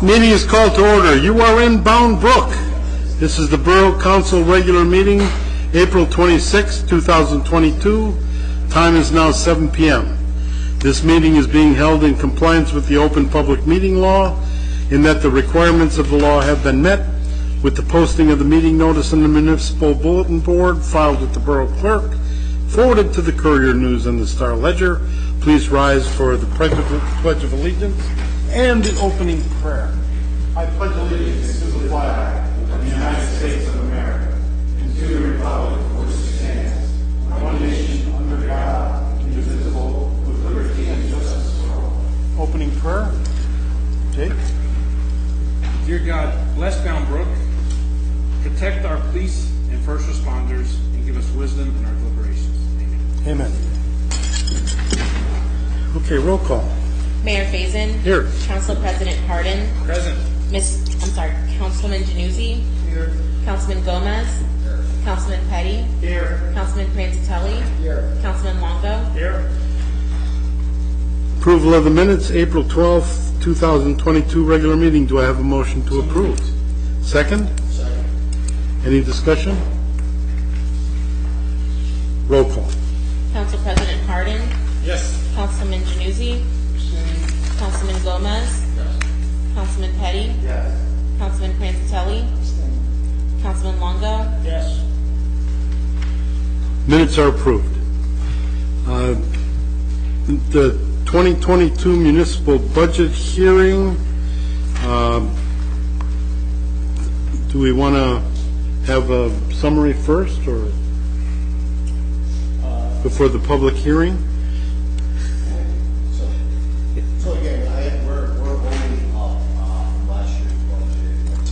Meeting is called to order. You are in Bound Brook. This is the Borough Council regular meeting, April 26, 2022. Time is now 7 p.m. This meeting is being held in compliance with the Open Public Meeting Law, in that the requirements of the law have been met with the posting of the meeting notice in the municipal bulletin board, filed with the Borough Clerk, forwarded to the Courier News and the Star Ledger. Please rise for the Pledge of Allegiance and the opening prayer. I pledge allegiance to the flag of the United States of America and to the republic for which it stands, one nation under God, indivisible, with liberty and justice for all. Opening prayer. Jake? Dear God, bless Bound Brook, protect our police and first responders, and give us wisdom in our deliberations. Amen. Amen. Okay, roll call. Mayor Faison. Here. Council President Hardin. Present. Councilman Januzzi. Here. Councilman Gomez. Here. Councilman Petty. Here. Councilman Francitelli. Here. Councilman Longo. Here. Approval of the minutes, April 12th, 2022 regular meeting. Do I have a motion to approve? Second? Second. Any discussion? Roll call. Council President Hardin. Yes. Councilman Januzzi. Councilman Gomez. Yes. Councilman Petty. Yes. Councilman Francitelli. Councilman Longo. Yes. Minutes are approved. The 2022 municipal budget hearing. Do we want to have a summary first, or before the public hearing? So again, we're only up from last year's budget, I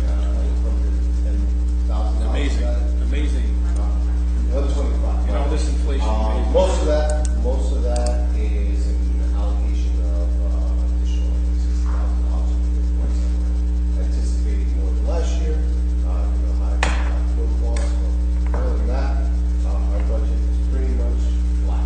think, $110,000. Amazing. Another 25. You know, this inflation. Amazing. Most of that is an allocation of additional $60,000 for points that we're anticipating more than last year. High fuel costs. So other than that, our budget is pretty much flat.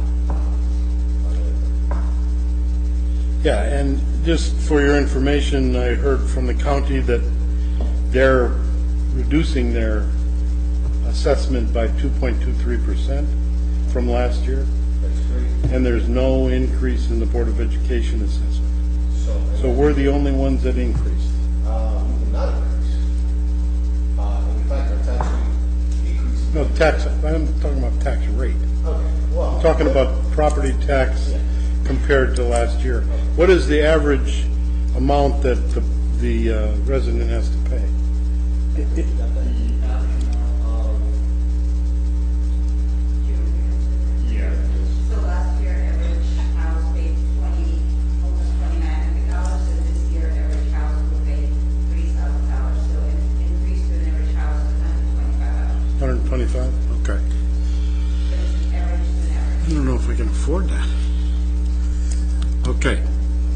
Yeah, and just for your information, I heard from the county that they're reducing their assessment by 2.23% from last year, That's great. and there's no increase in the Board of Education assessment. So we're the only ones that increased. We did not increase. In fact, our tax rate decreased. No, tax, I'm talking about tax rate. Okay, well. I'm talking about property tax compared to last year. What is the average amount that the resident has to pay? So last year, average house paid almost $2,900, and this year, average house will pay $3,000. So an increase to an average house is $125. 125? Okay. But it's an average to an average. I don't know if we can afford that. Okay.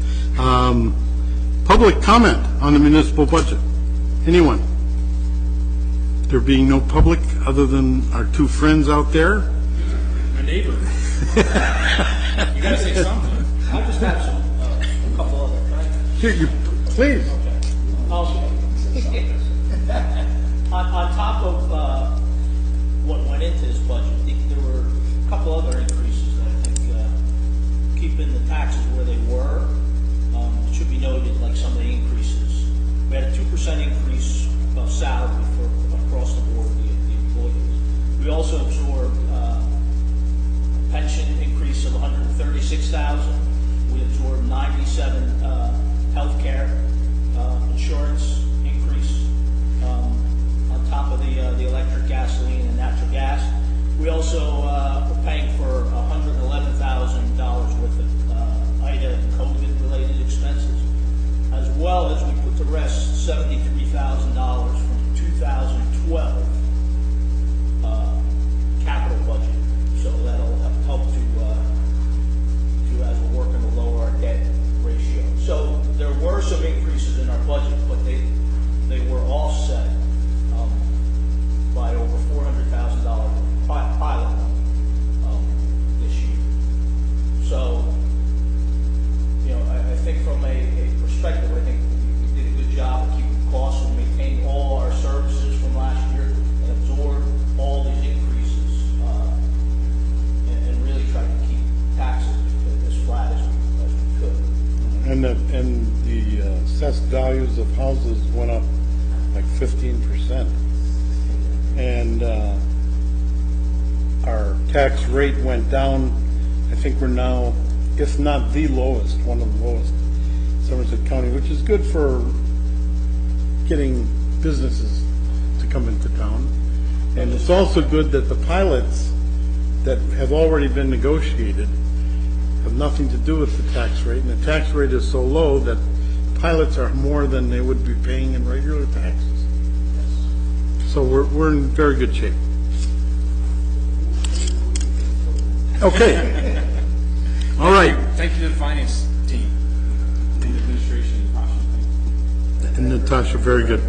Public comment on the municipal budget. Anyone? There being no public other than our two friends out there? My neighbor. You gotta say something. I just have a couple other things. Here, please. On top of what went into this budget, I think there were a couple other increases that I think keeping the taxes where they were should be noted, like some of the increases. We had a 2% increase of salary for across the board the employees. We also absorbed a pension increase of $136,000. We absorbed 97 healthcare insurance increase on top of the electric, gasoline, and natural gas. We also were paying for $111,000 worth of IDA And the assessed values of houses went up like 15%. And our tax rate went down. I think we're now, if not the lowest, one of the lowest in Somerset County, which is good for getting businesses to come into town. And it's also good that the pilots that have already been negotiated have nothing to do with the tax rate, and the tax rate is so low that pilots are more than they would be paying in regular taxes. So we're in very good shape. Okay. All right. Thank you to the finance team, the administration, and Tasha. Thank you. And Natasha, very good.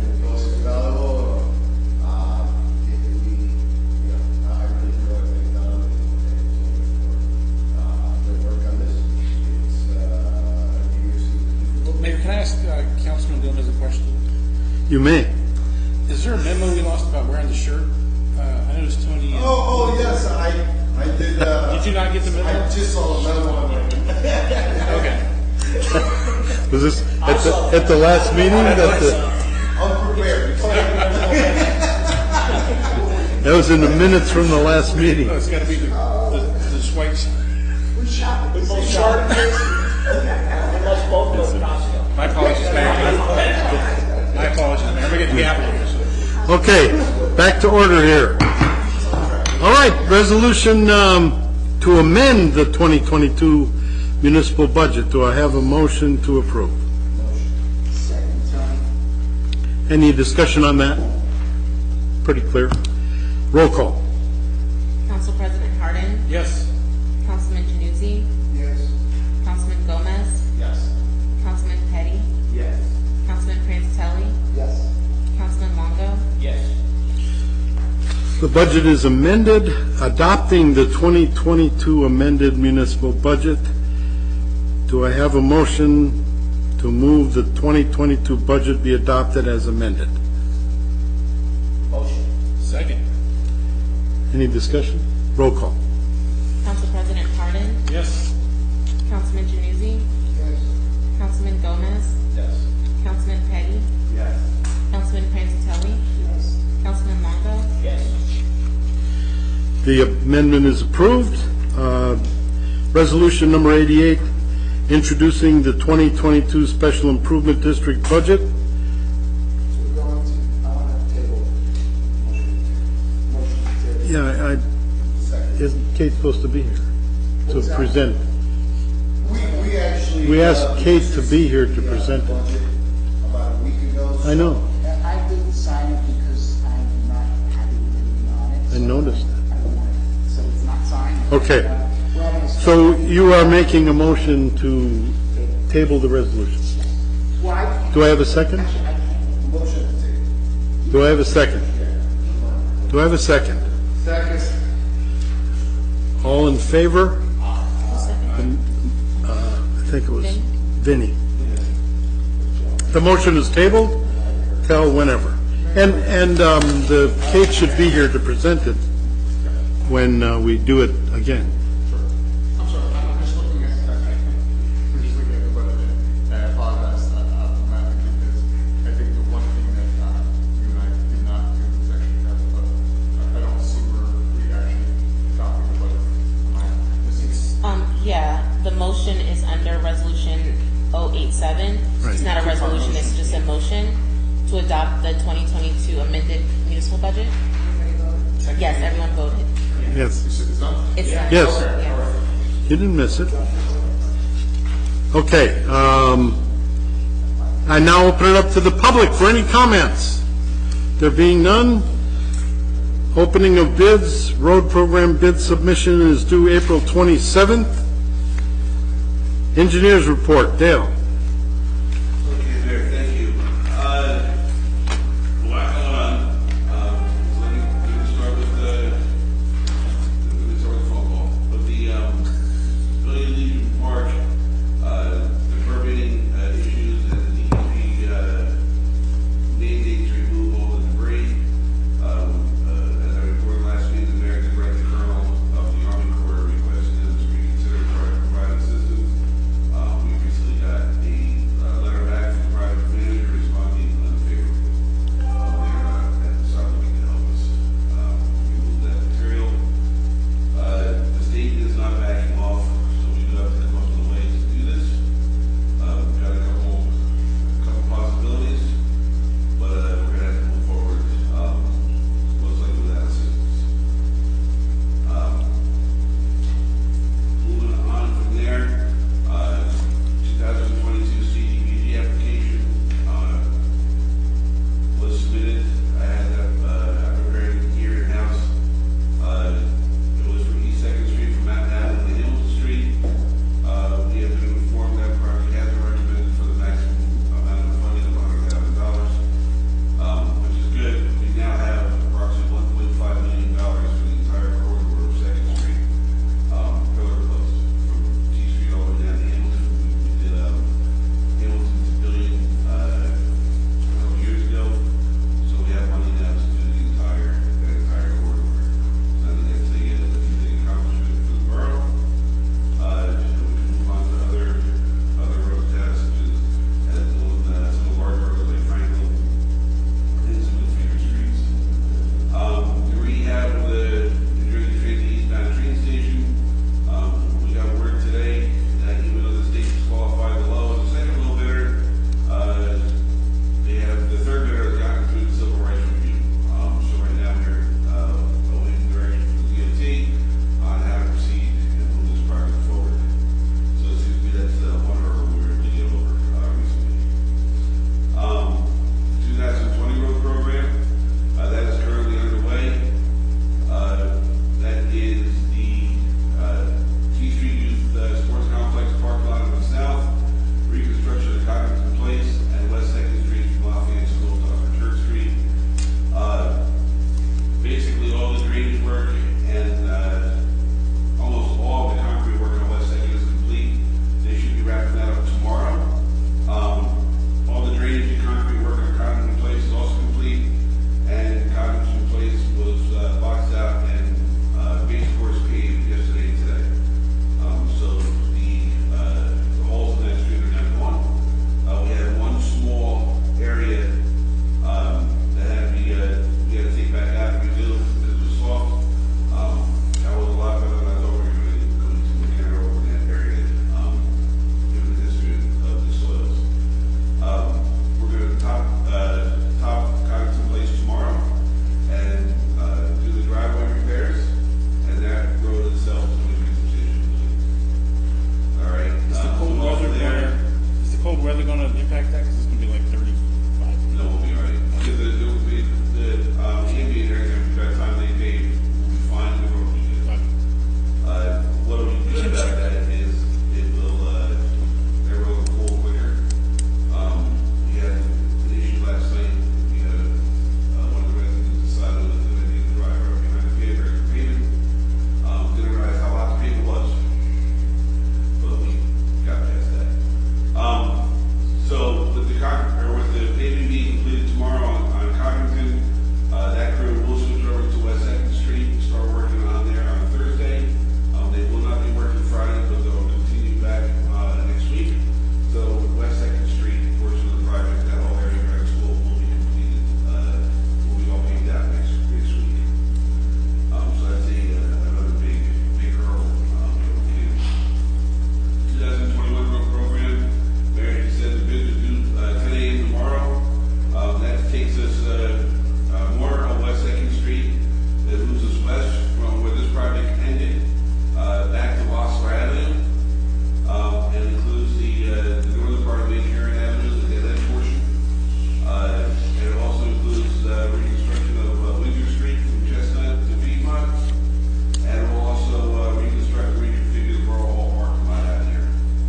Mayor, can I ask Councilman Gomez a question? You may. Is there a memo we lost about wearing the shirt? I noticed Tony. Oh, yes, I did. Did you not get the memo? I just saw the memo on it. Okay. Was this at the last meeting? Unprepared. That was in the minutes from the last meeting. Oh, it's got to be the swipes. We must both go to Costco. My apologies, Mayor. My apologies, Mayor. We're getting the apple. Okay, back to order here. All right, resolution to amend the 2022 municipal budget. Do I have a motion to approve? Any discussion on that? Pretty clear. Roll call. Council President Harden. Yes. Councilman Januzzi. Yes. Councilman Gomez. Yes. Councilman Petty. Yes. Councilman Francitelli. Yes. Councilman Longo. Yes. The budget is amended, adopting the 2022 amended municipal budget. Do I have a motion to move the 2022 budget be adopted as amended? Motion. Second. Any discussion? Roll call. Council President Harden. Yes. Councilman Januzzi. Yes. Councilman Gomez. Yes. Councilman Petty. Yes. Councilman Francitelli. Yes. Councilman Longo. Yes. The amendment is approved. Resolution number 88, introducing the 2022 Special Improvement District budget. We're going to, I want to table. Motion to table. Yeah, Second. isn't Kate supposed to be here to What's that? present? We actually. We asked Kate to be here to present it. Budget about a week ago. I know, I didn't sign it because I'm not happy with anything on it. I noticed that. So it's not signed. Okay. We're having a So you are making a motion to table the resolution. Well, I can't. Do I have a second? I can't. Motion to table. Do I have a second? Do I have a second? Second. All in favor? I think it was Vinnie. The motion is tabled till whenever. And the Kate should be here to present it when we do it again. I'm sorry, I'm just looking at, I'm just looking at the budget, and I apologize, I'm laughing because I think the one thing that you and I did not do is actually have a budget. I don't see where we actually adopted the budget. Am I missing? Yeah, the motion is under resolution 087. Right. It's not a resolution, it's just a motion to adopt the 2022 amended municipal budget. Yes, everyone voted. Yes. It's done? It's done. Yes. Yeah. You didn't miss it. Okay. I now open it up to the public for any comments. There being none, opening of bids, road program bid submission is due April 27th. Engineers report, Dale. Okay, Mayor, thank you. A lot going on. Let me start with the phone call. But the Billion Legion Park, the permitting issues and the DEP mandates remove all the debris. As I reported last week, the mayor directed the Colonel of the Army Corps requested us to reconsider providing assistance. We recently got weather gonna impact that? Cause it's gonna be like 35. No, we'll be all right. Because it will be, the aviator, by the time they pay, will be fine, the road will be good. What will be good about that is, it will, they will go cold quicker. We had an issue last night, we had, one of the residents decided that they needed to drive right behind the paver, didn't realize how hot the paver was. But we got past that. So with the paving being completed tomorrow on Covington, that crew will switch over to West 2nd Street, start working on there on Thursday. They will not be working Friday, but they'll continue back next week. So West 2nd Street portion of the project, that whole area around school will be completed, will be all paved out next week. So that's another big hurdle. 2021 road program, Mary said the bid is due 10 a.m. tomorrow. That takes us more on West 2nd Street. It moves us west from where this project ended, back to Bosler Avenue. It includes the northern part of Main Karen Avenue, the dead end portion. And it also includes reconstruction of Windsor Street from Chestnut to Piedmont. And it will also reconstruct and reconfigure the Borough Hall parking lot out here.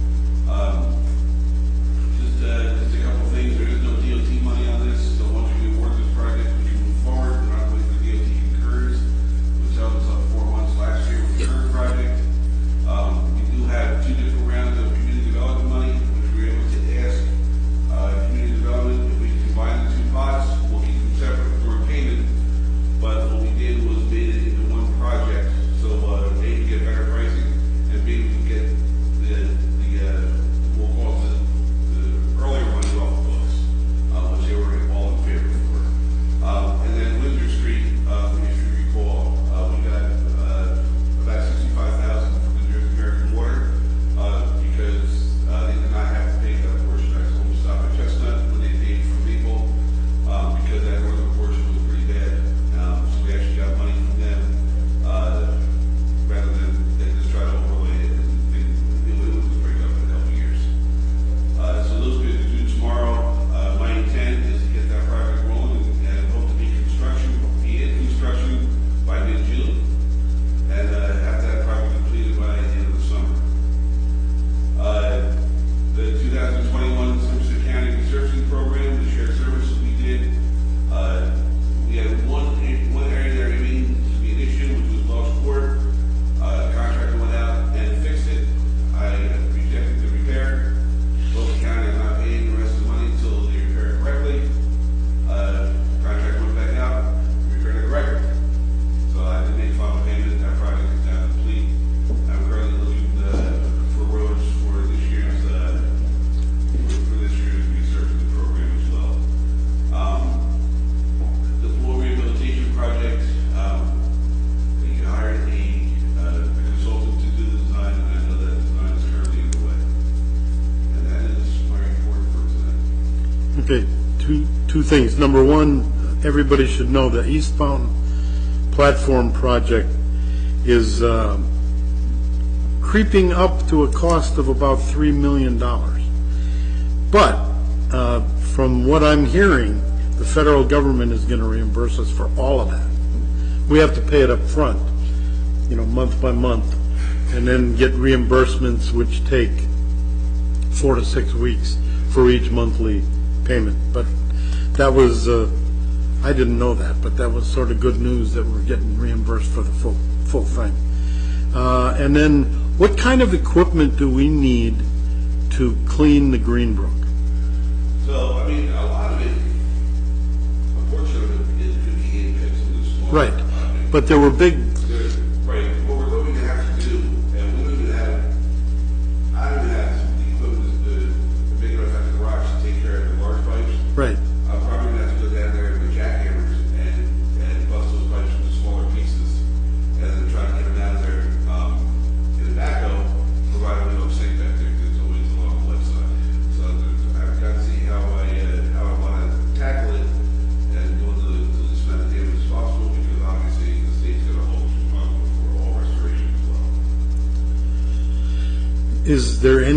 Just a couple of things. There is no DOT money on this, so once we award this project, we can move forward. We're not waiting for DOT concurs, which held us up 4 months last year with the current project. We do have 2 different rounds of community development money, which we were able to ask community development if we can combine the 2 pots. We'll keep them separate for payment, but what we did was made it into one project, so A, we get better pricing, and B, we can get we'll call it the earlier money off the books, which they were all in favor for. And then Windsor Street, if you recall, we got about $65,000 from the American Water, because they did not have to pay that portion. I told them to stop at Chestnut when they paid for Maple, because that northern portion was pretty bad. So we actually got money from them, rather than they just try to overlay it. It was a break up in a couple of years. So those bids are due tomorrow. My intent is to get that project rolling and hope to be in construction by mid-June, and have that project completed by the end of the summer. The 2021 Somerset County Resurfacing Program, the shared services we did, we had one area that remained to be an issue, which was Welsh Court. The contractor went out and fixed it. I rejected the repair. Both county are not paying the rest of the money until they repair it correctly. Contractor went back out, repaired it correctly. So I did make final payment. That project is now complete. I'm currently looking for roads for this year's resurfacing program as well. The pool rehabilitation project, we hired a consultant to do the design, and I know that design is currently underway. And that is my report for tonight. Okay, two things. Number one, everybody should know the eastbound platform project is creeping up to a cost of about $3 million. But from what I'm hearing, the federal government is going to reimburse us for all of that. We have to pay it up front, month by month, and then get reimbursements which take 4 to 6 weeks for each monthly payment. But that was, I didn't know that, but that was sort of good news that we're getting reimbursed for the full thing. And then, what kind of equipment do we need to clean the Greenbrook? So, I mean, a lot of it, unfortunately, is could be hand picked in the small. Right, but there were big. Right, what we're going to have to do, and we don't even have, I don't even have the equipment, the big enough at the garage to take care of the large pipes. Right. I'm probably going to have to go down there with jackhammers and bust those pipes into smaller pieces, and then try to get them out of there in the backhoe, provided we don't sink back there, because it's always along the left side. So I've got to see how I want to tackle it and go to the least amount of damage as possible, because obviously the state's going to hold us responsible for all restoration as well. Is there any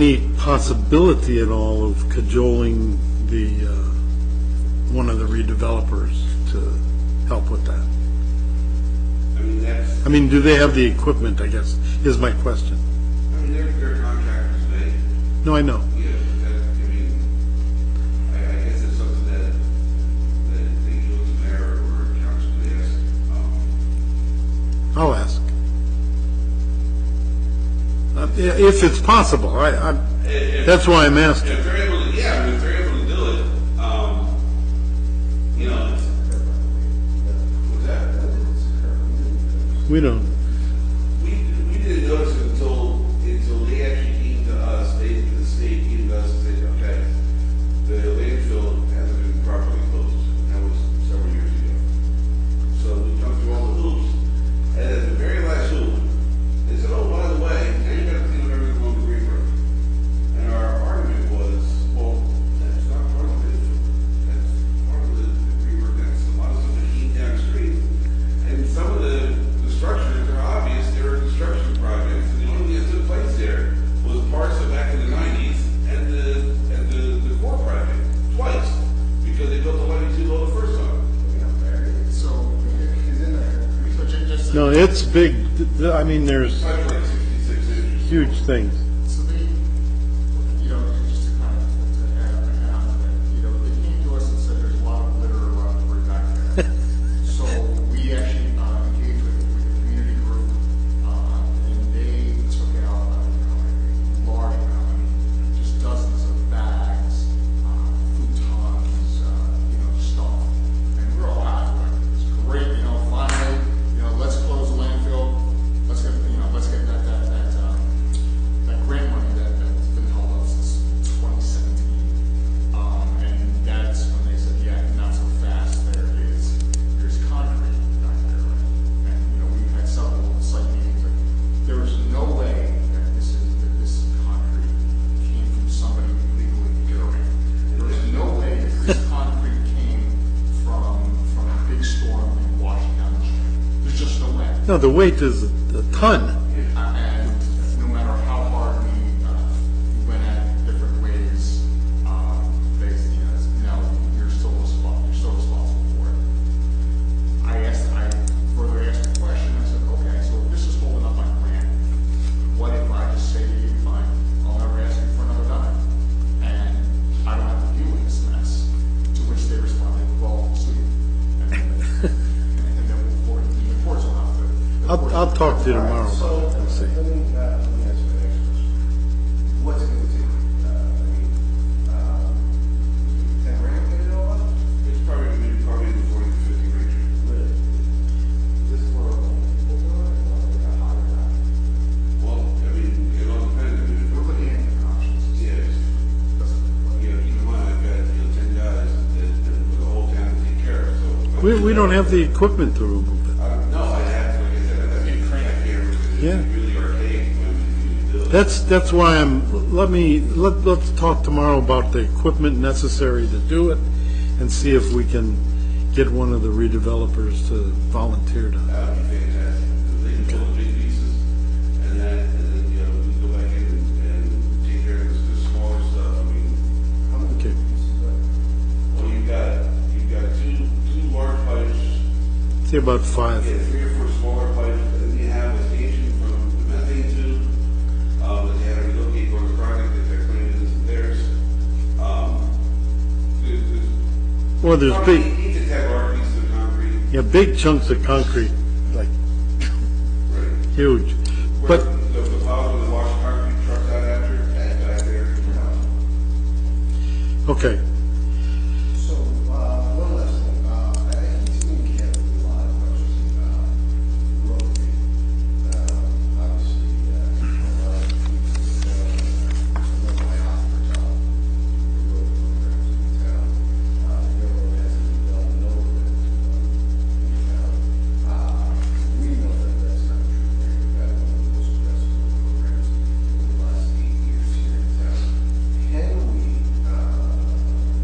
possibility at all of cajoling the, one of the redevelopers to help with that? I mean, that's, I mean, do they have the equipment, I guess, is my question. I mean, they're contractors, they, No, I know. yeah, but that, I mean, I guess it's something that they do as mayor or council could ask. I'll ask. If it's possible, that's why I'm asking. If they're able to, yeah, I mean, if they're able to do it, you know, what's that? We don't, We didn't notice it until they actually came to us, the state came to us and said, okay, the landfill hasn't been properly closed. That was several years ago. So we come through all the hoops, and at the very last hoop, they said, oh, by the way, now you gotta clean up everything on the river. And our argument was, well, that's not part of the landfill. That's part of the river, that's a lot of stuff that came downstream. And some of the structures are obvious, there are construction projects, and the only thing that took place there was parts of back in the 90s and the core project, twice, because they built the levee too low the first time. So, is in there, so just. no, it's big. I mean, there's It's like 66 inches. huge things. So they, you know, just to kind of to add on to that, you know, they came to us and said there's a lot of litter around the back there. So we actually engaged with the community group, and they took out, you know, a large amount, I mean, just dozens of bags, futons, you know, stuff. And we're all happy with it. It's great, you know, finally, you know, let's close the landfill. Let's get, you know, let's get that grant money that's been held up since 2017. And that's when they said, yeah, not so fast, there's concrete back there. And, you know, we've had several site meetings, and there is no way that this concrete came from somebody legally around. There is no way that this concrete came from a big storm and washing down the street. There's just no way. No, the weight is a ton. And no matter how hard we went at different ways, basically, no, you're still responsible for it. I further asked the question, I said, okay, so if this is holding up my grant, what if I just say to you, fine, I'll never ask you for another dime, and I don't have to deal with this mess, to which they responded, well, sweet. And then the courts will have to. I'll talk to you tomorrow So, about it and see. let me ask you the next question. What's it gonna take? I mean, 10 grand to get it all up? It's probably in the 40 to 50 range. Really? This for a higher value? Well, I mean, it all depends. I mean, if We're looking at different options. yeah, keep in mind, I've got, 10 guys that for the whole town to take care of, so. We don't have the equipment to remove it. No, I have to, like I said, I have to crank here, because Yeah. it's really archaic when you do it. That's why let's talk tomorrow about the equipment necessary to do it and see if we can get one of the redevelopers to volunteer to. That would be fantastic, because they can pull the big pieces, and then, you know, we can go back in and take care of the smaller stuff, I mean, How many Okay. pieces is that? well, you've got two large pipes, Say about 5. you get 3 or 4 smaller pipes, and then you have a station from the methane tube, that they had to relocate for the project, that they're claiming isn't theirs. There's Or there's probably big, 8 to 10 large pieces of concrete, yeah, big chunks of concrete, like right? huge. Where But the plows with the wash concrete trucks out after, that's back there. okay, So, one last thing, I keep seeing Kevin with a lot of questions about road fee. Obviously, a lot of people, my hospital, the road programs in town, the railroad hasn't been done, no road has been done in town. We know that that's not true, we've had one of the most aggressive road programs in the last 8 years here in town. Can we,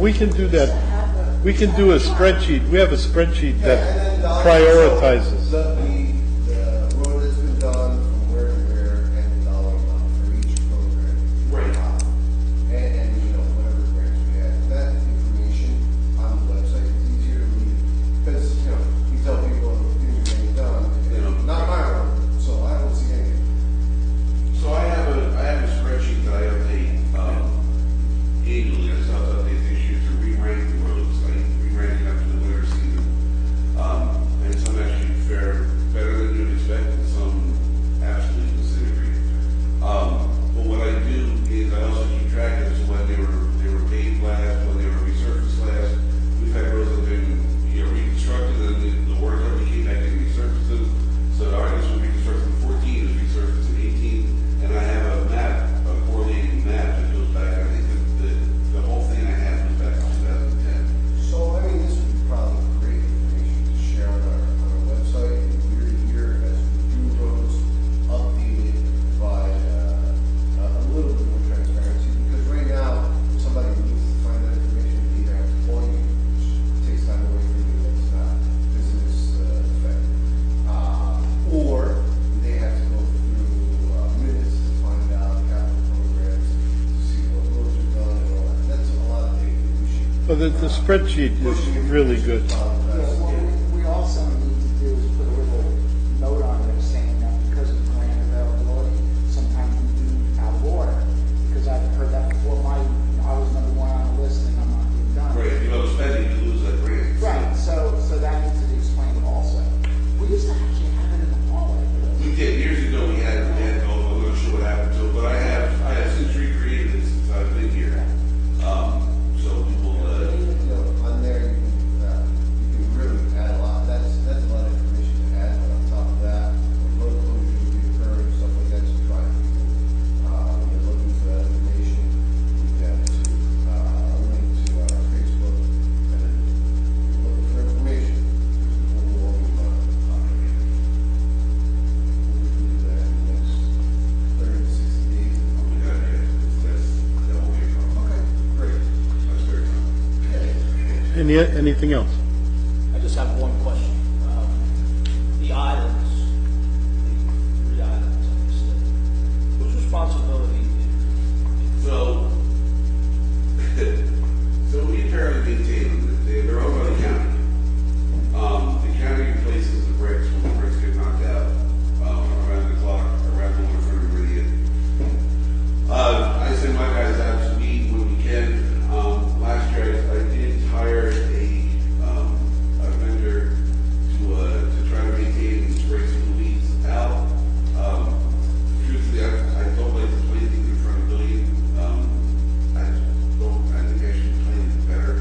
we can do that. We can do a spreadsheet. We have a spreadsheet Yeah, that and then dollars, prioritizes. so the road that's been done from where to where and the dollar amount for each program. Right. And, you know, whatever grants we had. That information on the website is easier to read. Because, you know, you tell people things are getting done, and not my road, so I don't see anything. So I have a spreadsheet that I update, annually, I still update this year to re-rank the roads, like re-ranking up to the winter season. And some actually fare better than you'd expect, and some absolutely disintegrate. But what I do is I also keep track of when they were paved last, when they were resurfaced last. We've had roads that have been, reconstructed, and the work already came back and resurfaced them. So the artist was reconstructed in 14, is resurfaced in 18, and I have a map, a correlating map that goes back. I think the whole thing I have was back in 2010. So, I mean, this would be probably great information to share on our website, and year to year, as we do roads, update it, provide, a little bit more transparency, because right now, if somebody needs to find that information, they either have to call you, which takes time away from you, that's not business, effective. Or they have to go through, minutes to find out capital programs, to see what roads are done and all that. That's a lot of data we should. But the spreadsheet is really good. Yeah, what we also need to do is put a little note on there saying that because of grant availability, sometimes we do out of order. Because I've heard that before, I was number one on the list and I'm not being done. Right, if you don't spend it, you lose that grant. Right, so that needs to be explained also. We used to actually have it in the hallway. We did, years ago, we had, I'm gonna show what happened to it, but I have since recreated it since I've been here. So we will, You know, on there, you can really add a lot, that's a lot of information to add, but on top of that, when road closures would be occurring, stuff like that, to drive people, when you're looking for that information, you can to, a link to our Facebook, and then you're looking for information, we'll always want to talk to you. We'll do that in the next 30 to 60 days. we got it, that won't be a problem. Okay, great. That's very good. Anything else? I just have one question. The islands, the 3 islands, I guess, whose responsibility is So, so we apparently maintain them, they're owned by the county. The county replaces the bricks when the bricks get knocked out, around the clock, around the front of Meridian. I send my guys out to meet when we can. Last year, I did hire a vendor to try to maintain and spray some of the weeds out. Truthfully, I don't like to play things in front of the building. I think I should play it better.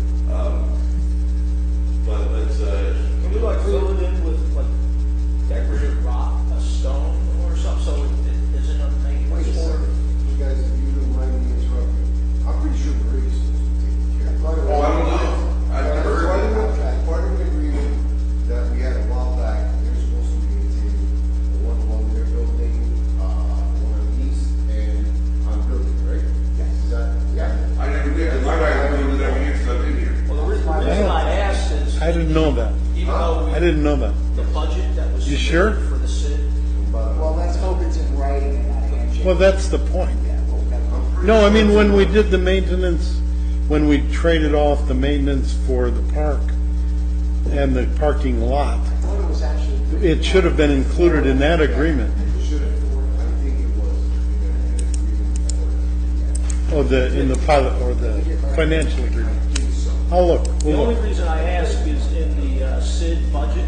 But let's, Can we like fill it in with like decorative rock, a stone or something, so it isn't a main Wait a sport? second, you guys, if you don't mind me interrupting, I'm pretty sure Grace is taking care of it. Oh, I don't know. I've never heard that. Part of the agreement that we had a while back, they're supposed to be maintaining the one along their building, the one on the east, and on building, right? Yes. Is that? Yeah. I never did, 'cause my guys do it every year since I've been here. Well, the reason I asked is, I didn't know that. even though I didn't know that. the budget that was You sure? submitted for the city, Well, let's hope it's in writing and not handshake. Well, that's the point. Yeah, well, that's- No, I mean, when we did the maintenance, when we traded off the maintenance for the park and the parking lot, I thought it was actually. it should have been included in that agreement. Should have, I think it was, in an agreement. Oh, in the pilot, or the financial agreement. I'll look, the we'll only look. reason I ask is in the SID budget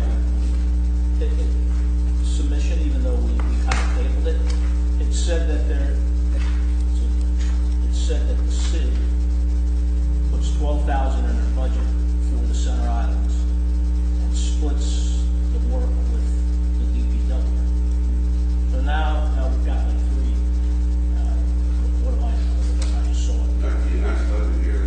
submission, even though we kind of tabled it, it said that the SID puts 12,000 in their budget for the Center Islands and splits the work with the DPW. So now we've got like 3, what am I just saw it. You're not studying here,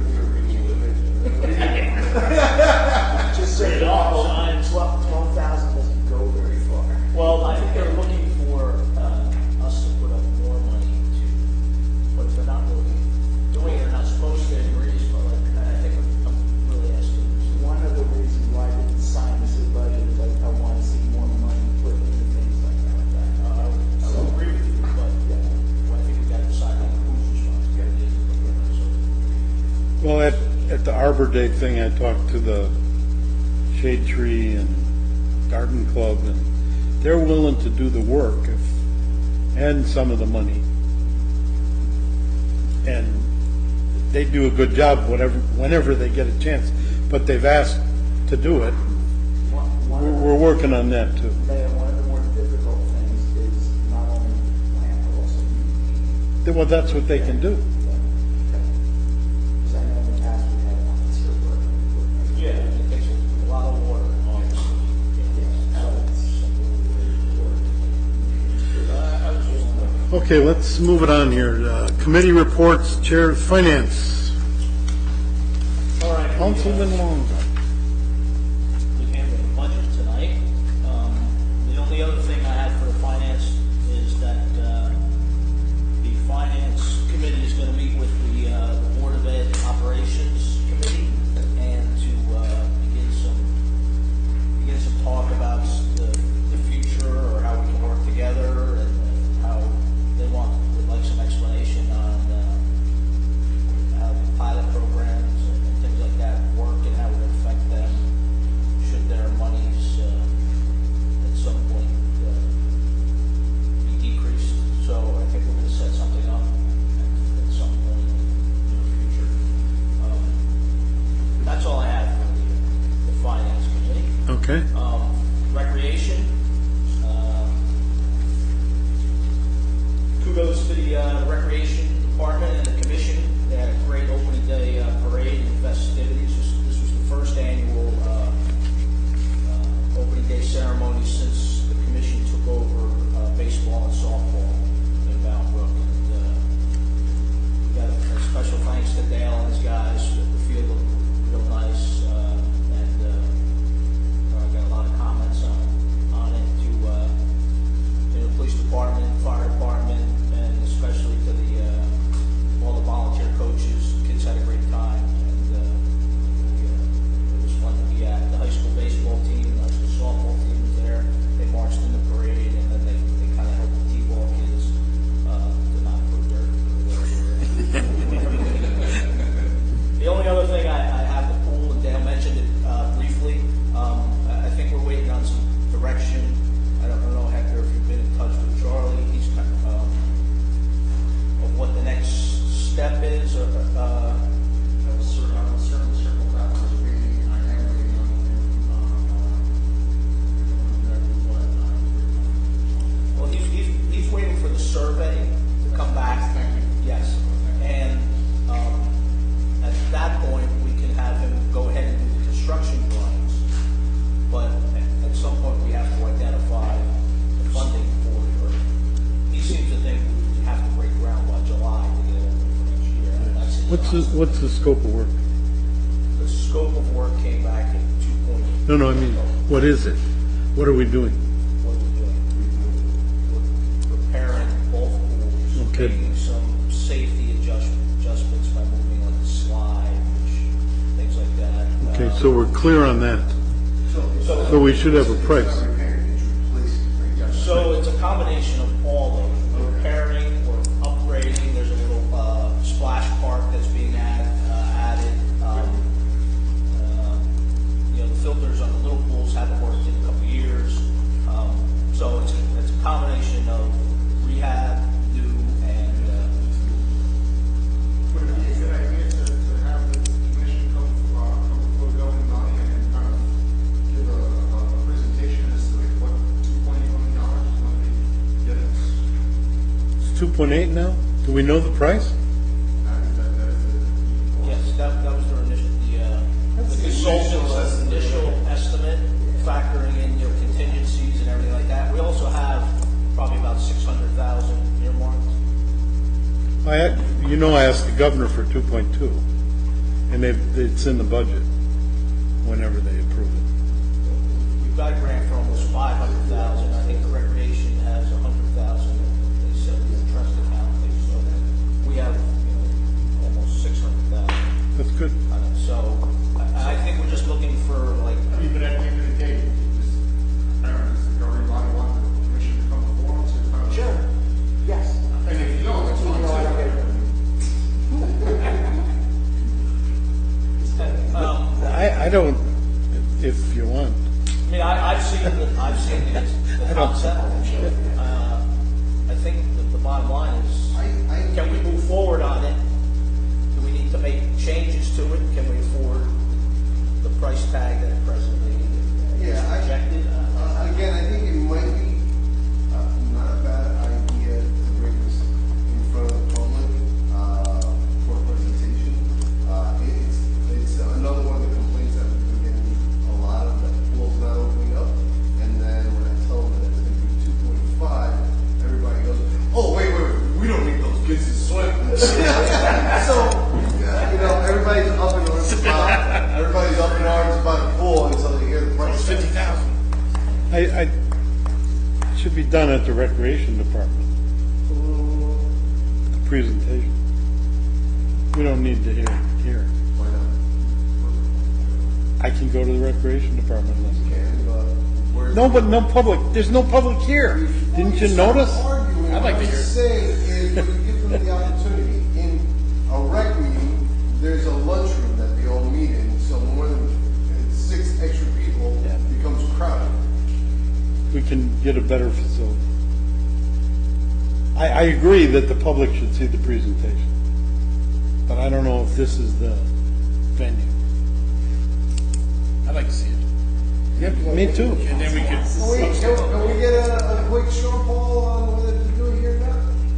Just so you know, 12,000 doesn't go very far. Well, I think they're looking for us to put up more money to, but they're not really doing it, they're not supposed to agree, but like, Well, at the Arbor Day thing, I talked to the Shade Tree and Garden Club, and they're willing to do the work and some of the money. And they do a good job whenever they get a chance, but they've asked to do it. We're working on that too. Mayor, one of the more difficult things is not only plant, but also weed. Well, that's what they can do. Because I know in the past we had volunteer work. Yeah, it takes a lot of water, obviously. Okay, let's move it on here. Committee reports, Chair of Finance. All right. Councilman Long. We handled the budget tonight. The only other thing I had for the finance is that the finance committee is going to meet with the Board of Ed Operations Committee and to begin some talk about the future or how we can work together and how they would like some explanation on how the pilot programs and things like that work and how it would affect them should their monies at some point be decreased. So I think we're going to set something up at some point in the future. That's all I have for the finance committee. Okay. Recreation. Kudos to the recreation department and the commission. They had a great opening day parade and festivities. This was the first annual opening day ceremony since the commission took over baseball and softball in Bound Brook. And we got a special thanks to Dale and his guys. The field looked real nice, and I got a lot of comments on it to the police department, fire department, and especially to all the volunteer coaches. Kids had a great time, and it was fun to be at. The high school baseball team and the high school softball team was there. They marched in the parade, and then they kind of helped the T-ball kids to not put dirt everywhere. The only other thing I have the pool, and Dale mentioned it briefly. I think we're waiting on some direction. I don't know, Hector, if you've been in touch with Charlie. He's kind of what the next step is, or I will certainly circle back to the meeting. I am waiting on him. well, he's waiting for the survey to come back. Thank you. Yes, and at that point we can have him go ahead and do the construction drawings. But at some point we have to identify the funding for it. Or he seems to think we have to break ground by July to get it for next year. And that's his What's the scope of work? The scope of work came back at 2.8. No, I mean, what is it? What are we doing? What are we doing? We're repairing both pools, Okay. making some safety adjustments by moving like the slide, things like that. Okay, so we're clear on that. So we should have a price. So it's a combination of all of them. We're repairing, we're upgrading. There's a little splash park that's being added. The filters on the little pools haven't worked in a couple of years. So it's a combination of rehab, new, and Would it be a good idea to have the commission come for going on and kind of give a presentation as to like what $2.8 million is going to be getting us? It's 2.8 now? Do we know the price? That is it. yes, that was their initial, the consultant's initial estimate, factoring in your contingencies and everything like that. We also have probably about 600,000 earmarked. I asked the governor for 2.2, and it's in the budget whenever they approve it. We've got a grant for almost 500,000. I think the recreation has 100,000. They said in the trust account. So we have almost 600,000. That's good. So I think we're just looking for like. But at the end of the day, I don't know, does the governing body want the commission to come forward to kind of? Sure, yes. And if you don't, that's fine I don't too. get it. I don't, if you want. I mean, I've seen the concept. I think that the bottom line is, can we move forward on it? Do we need to make changes to it? Can we afford the price tag that it presently is projected? Again, I think it might be not a bad idea to bring this in front of the public for presentation. It's another one of the complaints that we've been getting a lot of, that the pool's not opening up. And then when I tell them that it's going to be 2.5, everybody goes, oh, wait, we don't need those kids to swim. So, you know, everybody's up in arms about the pool until they hear the price. 50,000. I should be done at the recreation department, the presentation. We don't need to hear it here. Why not? I can go to the recreation department. And, No, but no public, there's no public here. Didn't you notice? I'd like to hear it. What I'm saying is, when you give them the opportunity, in a rec meeting, there's a lunchroom that they all meet in, so more than 6 extra people becomes crowded. We can get a better facility. I agree that the public should see the presentation, but I don't know if this is the venue. I'd like to see it. Me too. And then we could. Can we get a quick straw poll on whether to do it here or not?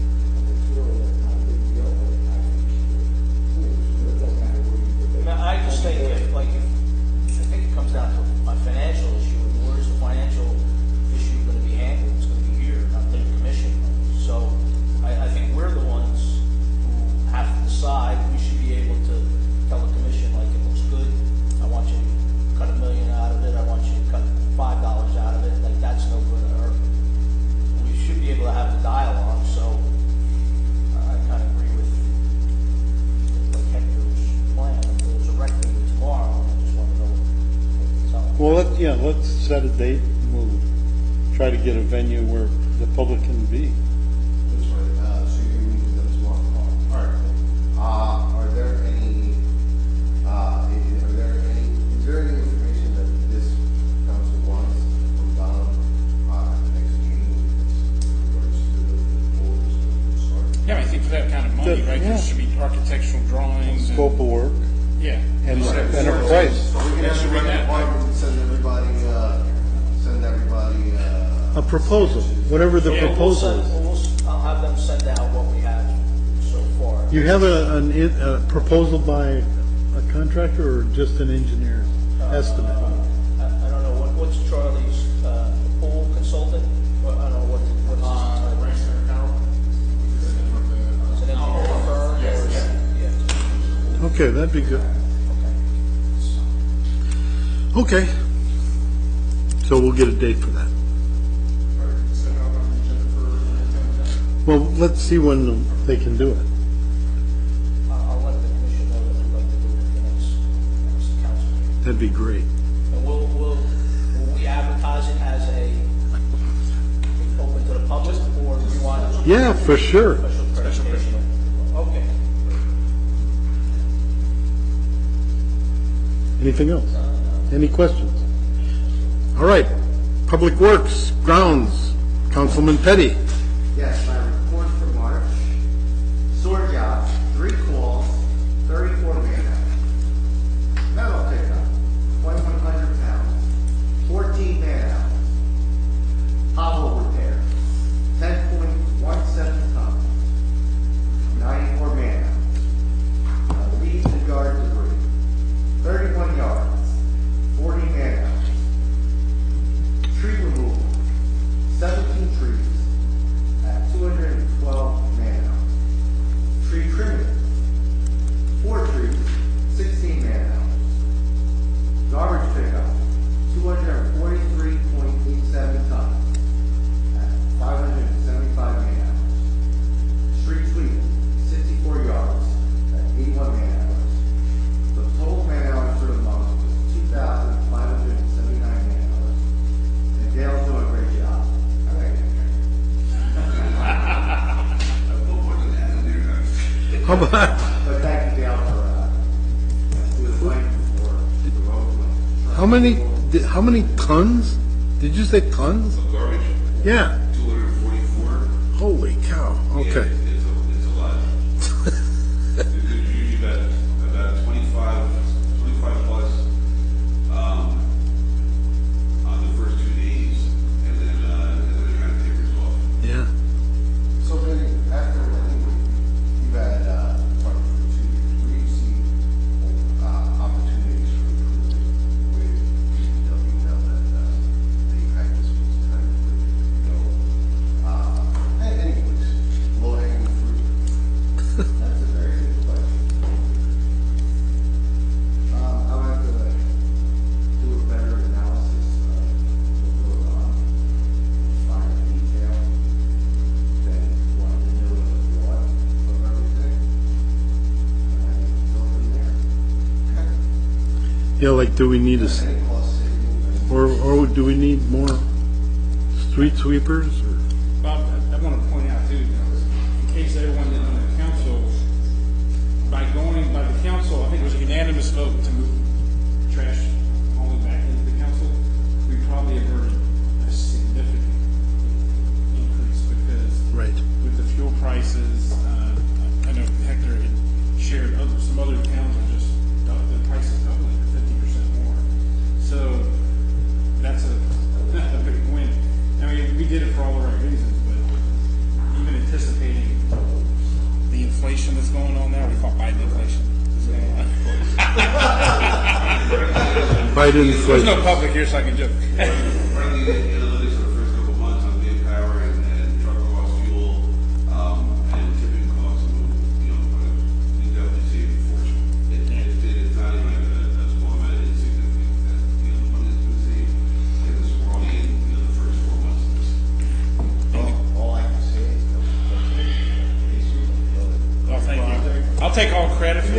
I just think I think it comes down to a financial issue. And where's the financial issue going to be handled? It's going to be here, not the commission. So I think we're the ones who have to decide. We should be able to tell the commission, like, it looks good. I want you to cut $1 million out of it. I want you to cut $5 out of it. Like, that's no good to her. We should be able to have the dialogue. So I kind of agree with like Hector's plan. There's a rec meeting tomorrow. I just want to know what to tell them. Well, let's set a date and we'll try to get a venue where the public can be. That's right, so you can meet with them tomorrow? All right. Is there any information that this council wants from Don, at the next meeting with regards to the pool start? Yeah, I think for that kind of money, right, there should be architectural drawings. Scope of work Yeah. and Right. a price. So we can have Should the we rec not- department send everybody, A proposal, whatever the Yeah, proposal is. I'll have them send out what we have so far. You have a proposal by a contractor or just an engineer's estimate? I don't know, what's Charlie's, pool consultant? Well, I don't know, what's his title? Is it an engineering firm? Yeah. Okay, that'd be good. Okay. So we'll get a date for that. Well, let's see when they can do it. I'll let the commission know that we'd like to do it at the next council meeting. That'd be great. And will we advertise it as open to the public, or do you want? Yeah, for sure. Special presentation? Okay. Anything else? Any questions? All right. Public Works, Grounds, Councilman Petty. Yes, my report for March. Sewer jobs, 3 calls, 34 man-hours. Metal pickup, 2,100 pounds, 14 man-hours. Pothole repair, 10.17 tons, 94 man-hours. Leaves and yard debris, 31 yards, 40 man-hours. Tree removal, 17 trees at 212 man-hours. Tree trimming, 4 trees, 16 man-hours. Garbage pickup, 243.87 tons at 575 man-hours. Street sweeping, 64 yards at 81 man-hours. The total man-hours for the month was 2,579 man-hours. And Dale's doing a great job. I like it. How about, But thank you, Dale, for doing the fight for the road. How many tons? Did you say tons? Of garbage, Yeah. 244. Holy cow. Okay. Yeah, it's a lot. There's usually about 25 plus, on the first 2 days, and then it kind of tapers off. Yeah. So maybe after, I think you've had, for 2 years, where do you see, opportunities for improvement with DPW now that, the practice was kind of, anyways, low hanging fruit? That's a very good question. I would have to do a better analysis of what goes on, finer detail than what the middle of what of everything. And I go from there. Okay. Yeah, like, do we need Any cost savings? or do we need more street sweepers? Or? Bob, I want to point out too, in case everyone didn't know, the council, by the council, I think it was a unanimous vote to move trash hauling back into the council, we probably averted a significant increase because Right. with the fuel prices, I know Hector had shared some other towns are just, the price is doubling to 50% more. So that's a big win. I mean, we did it for all the right reasons, but even anticipating the inflation that's going on now, we call Biden inflation. That's going on. Biden There's inflation. no public here, so I can joke. Running the analytics for the first couple months on manpower and truck cost, fuel, and tipping costs, we definitely save a fortune. It's not even a small amount, it's significant, that, the money that's been saved. And this is only in, the first 4 months of this. All I can say is, Oh, thank you. I'll take all credit for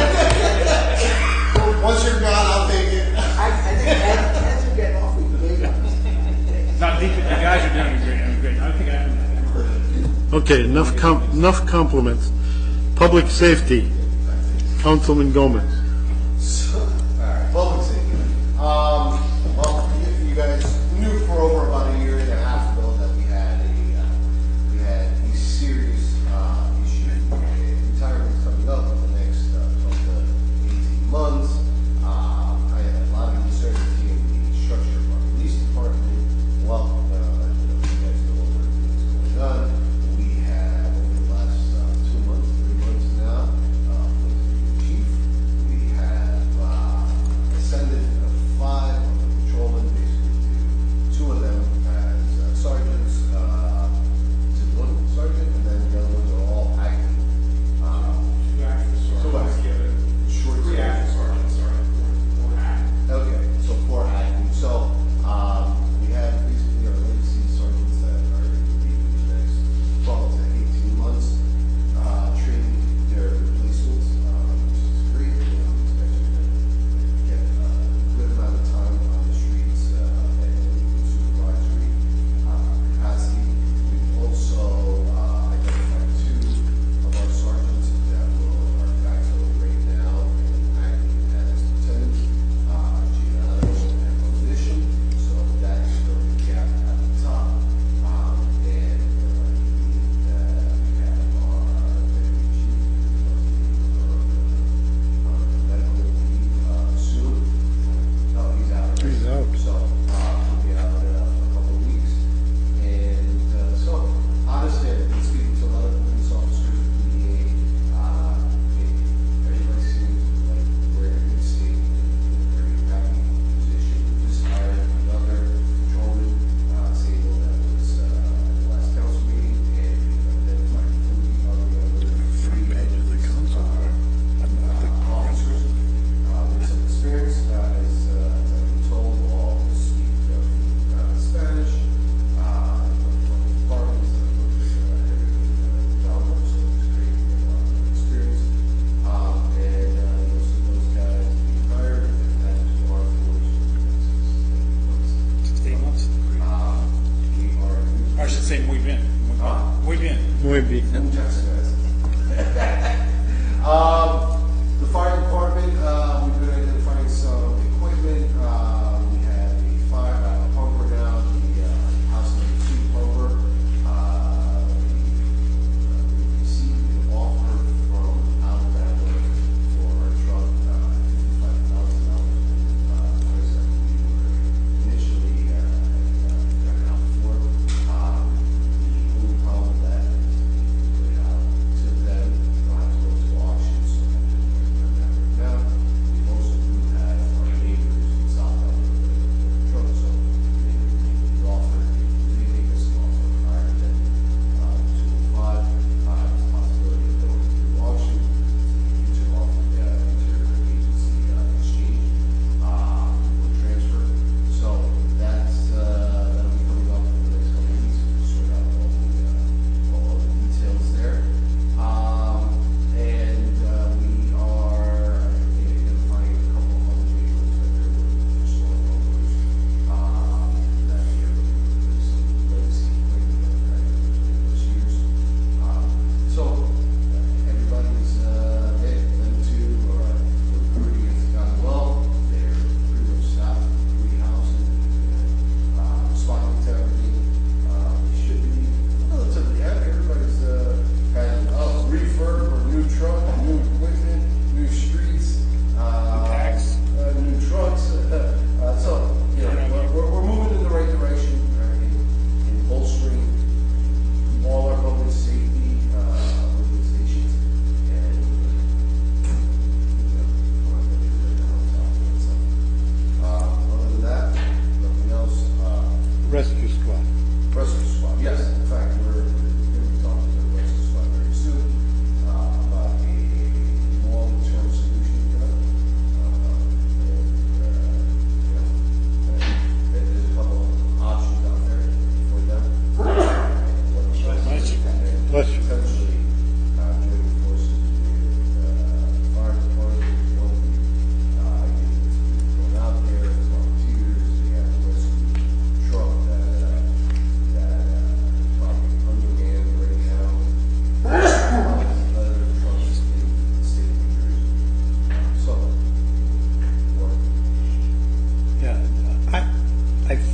that. once you're gone, I'll take it. I think Ed's are getting awfully big on this. Not deep, you guys are doing great. I'm great. I think I haven't heard of it. Okay, enough compliments. Public safety, Councilman Gomez. Alright, public safety. Well, you guys knew for over about a year and a half ago that we had a serious issue with retirements coming up in the next 12 to 18 months. I had a lot of uncertainty in the structure of our police department. Well, you guys know what everything's going on. We have over the last 2 months, 3 months now, with the chief, we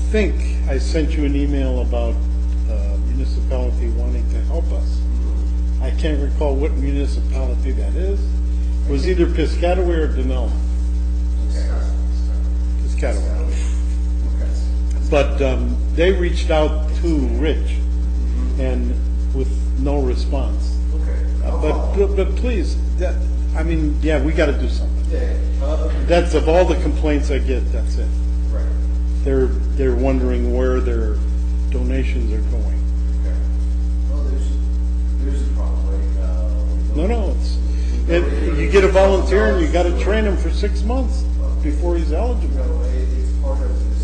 think I sent you an email about municipality wanting to help us. I can't recall what municipality that is. It was either Piscataway or Denell. Piscataway. But they reached out to Rich and with no response. But please, I mean, yeah, we got to do something. That's of all the complaints I get. That's it. They're wondering where their donations are going. Well, there's a problem, right? No, you get a volunteer and you got to train him for 6 months before he's eligible. It's part of this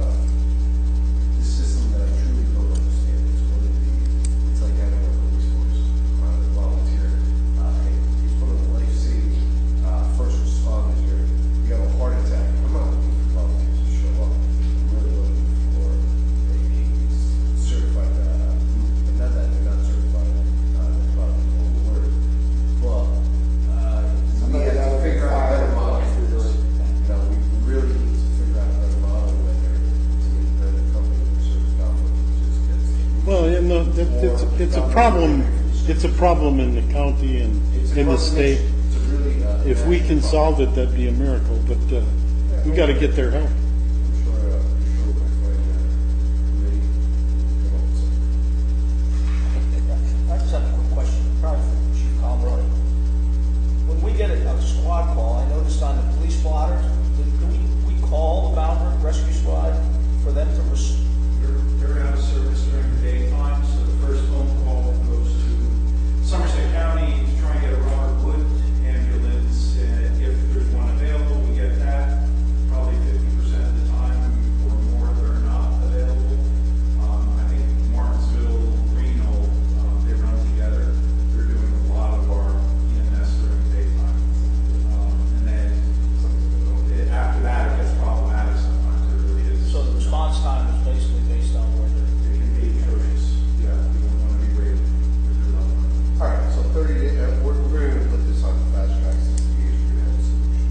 system that I truly don't understand. It's like having a police force, a volunteer. It's one of the life-saving first responders here. You have a heart attack. I'm not looking for volunteers to show up. I'm really looking for a certified and not that they're not certified. That's probably the wrong word. But we have to figure out a better model for this. We really need to figure out a better model whether it's an independent company or service company just gets. Well, it's a problem. It's a problem in the county and in the state. If we can solve it, that'd be a miracle. But we got to get their help. I'm sure my friend Ray can come up with something. I just have a quick question, probably for Chief Calderoni. When we get a squad call, I noticed on the police blotters, do we call the Bound Brook Rescue Squad for them to They're out of service during the daytime, so the first phone call goes to Somerset County to try and get a Robert Wood ambulance. If there's one available, we get that. Probably 50% of the time or more, they're not available. I think Martinsville, Reno, they run together. They're doing a lot of our EMS during the daytime. And then after that, it gets problematic sometimes. It really is. So the response time is basically based on where they're. It can be atrocious. Yeah, we don't want to be waiting with your loved one. All right, so 30 days, we're going to put this on the fast track since the issue has a solution.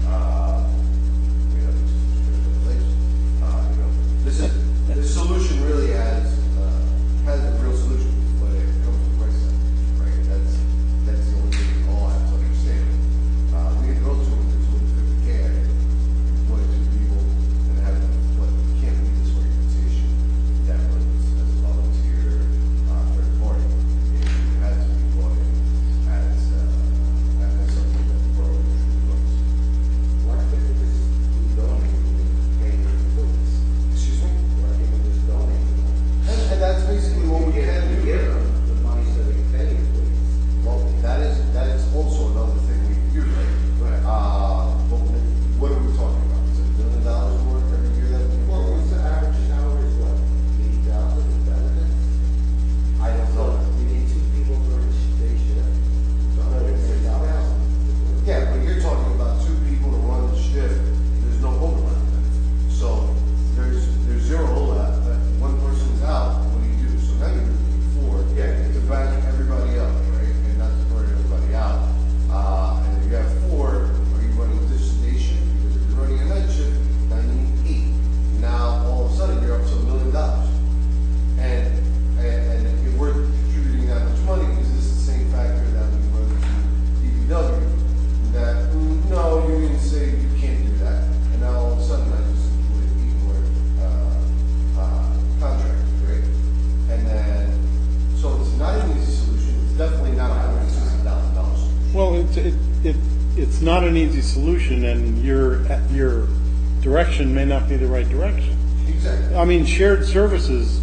The solution really has a real solution, but it comes with price tag, right? That's the only thing we all have to understand. We can go to $250K, I think, employ 2 people and have them, but we can't leave this organization that runs as a volunteer third party. It has to be brought in as something that the borough truly runs. Why can't we just donate and pay your employees? Excuse me? Why can't we just donate? And that's basically what we can do. Give them the money so they can pay employees. Well, that is also another thing we can do, right? But what are we talking about? Is it $1 million more every year that we can? Well, what's the average salary is what, 80,000 in benefits? I don't know. We need 2 people for each day shift. So $140,000. Yeah, but you're talking about 2 people to run the shift, there's no overlap. So there's 0 overlap. One person's out, what do you do? So now you're looking for, to back everybody up, right? And not to burn everybody out. And if you have 4, are you running this station? Because if you're running a night shift, now you need 8. Now, all of a sudden, you're up to $1 million. And if we're contributing that much money, is this the same factor that we run to DPW? That, no, you didn't say you can't do that. And now all of a sudden, I just included 8 more contractors, right? And then, so it's not an easy solution. It's definitely not $160,000 solution. Well, it's not an easy solution, and your direction may not be the right direction. Exactly. I mean, shared services.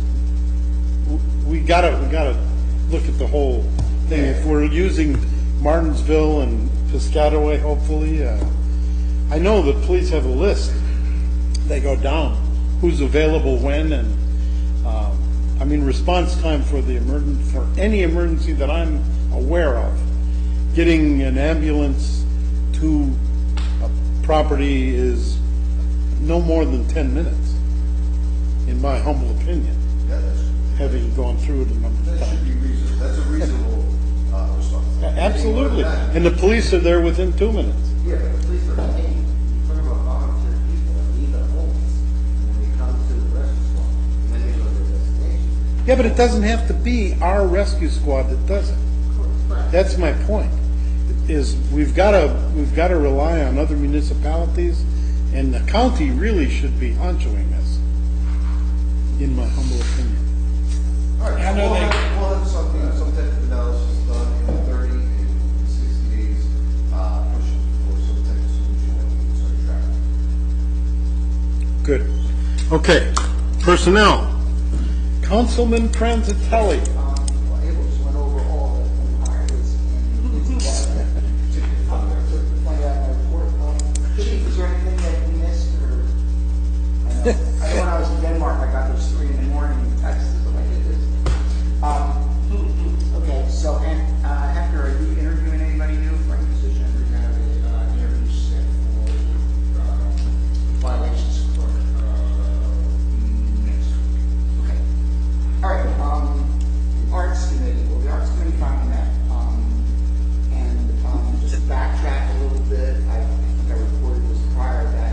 We gotta look at the whole thing. If we're using Martinsville and Piscataway, hopefully, I know the police have a list. They go down who's available when, and I mean, response time for any emergency that I'm aware of, getting an ambulance to a property is no more than 10 minutes, in my humble opinion, Yeah, having gone through it a number of that should times. be reasonable. That's a reasonable response. Absolutely. And the police are there within 2 minutes. Yeah, but the police are paid. You talk about volunteer people that leave their homes, and when they come to the rescue Yeah, but it doesn't have to be our rescue squad that does it. That's my point, is we've gotta rely on other municipalities, and the county really should be honchoing this, in my humble opinion. All right, I so know we'll they- have something, some type of analysis done in 30 and 60 days, pushing for some type of solution that we can start tracking. Good. Okay, personnel. Councilman Franzatelli. Well, Abel just went over all the hires and point out my report. Chief, is there anything that we missed or? I know when I was in Denmark, I got those 3 in the morning texts when I did this. Okay, so, and, Hector, are you interviewing anybody new for any position? We have a interview set for violations clerk next week. Okay. All right, Arts Committee, well, the Arts Committee finally met, and, just to backtrack a little bit, I think I reported this prior, that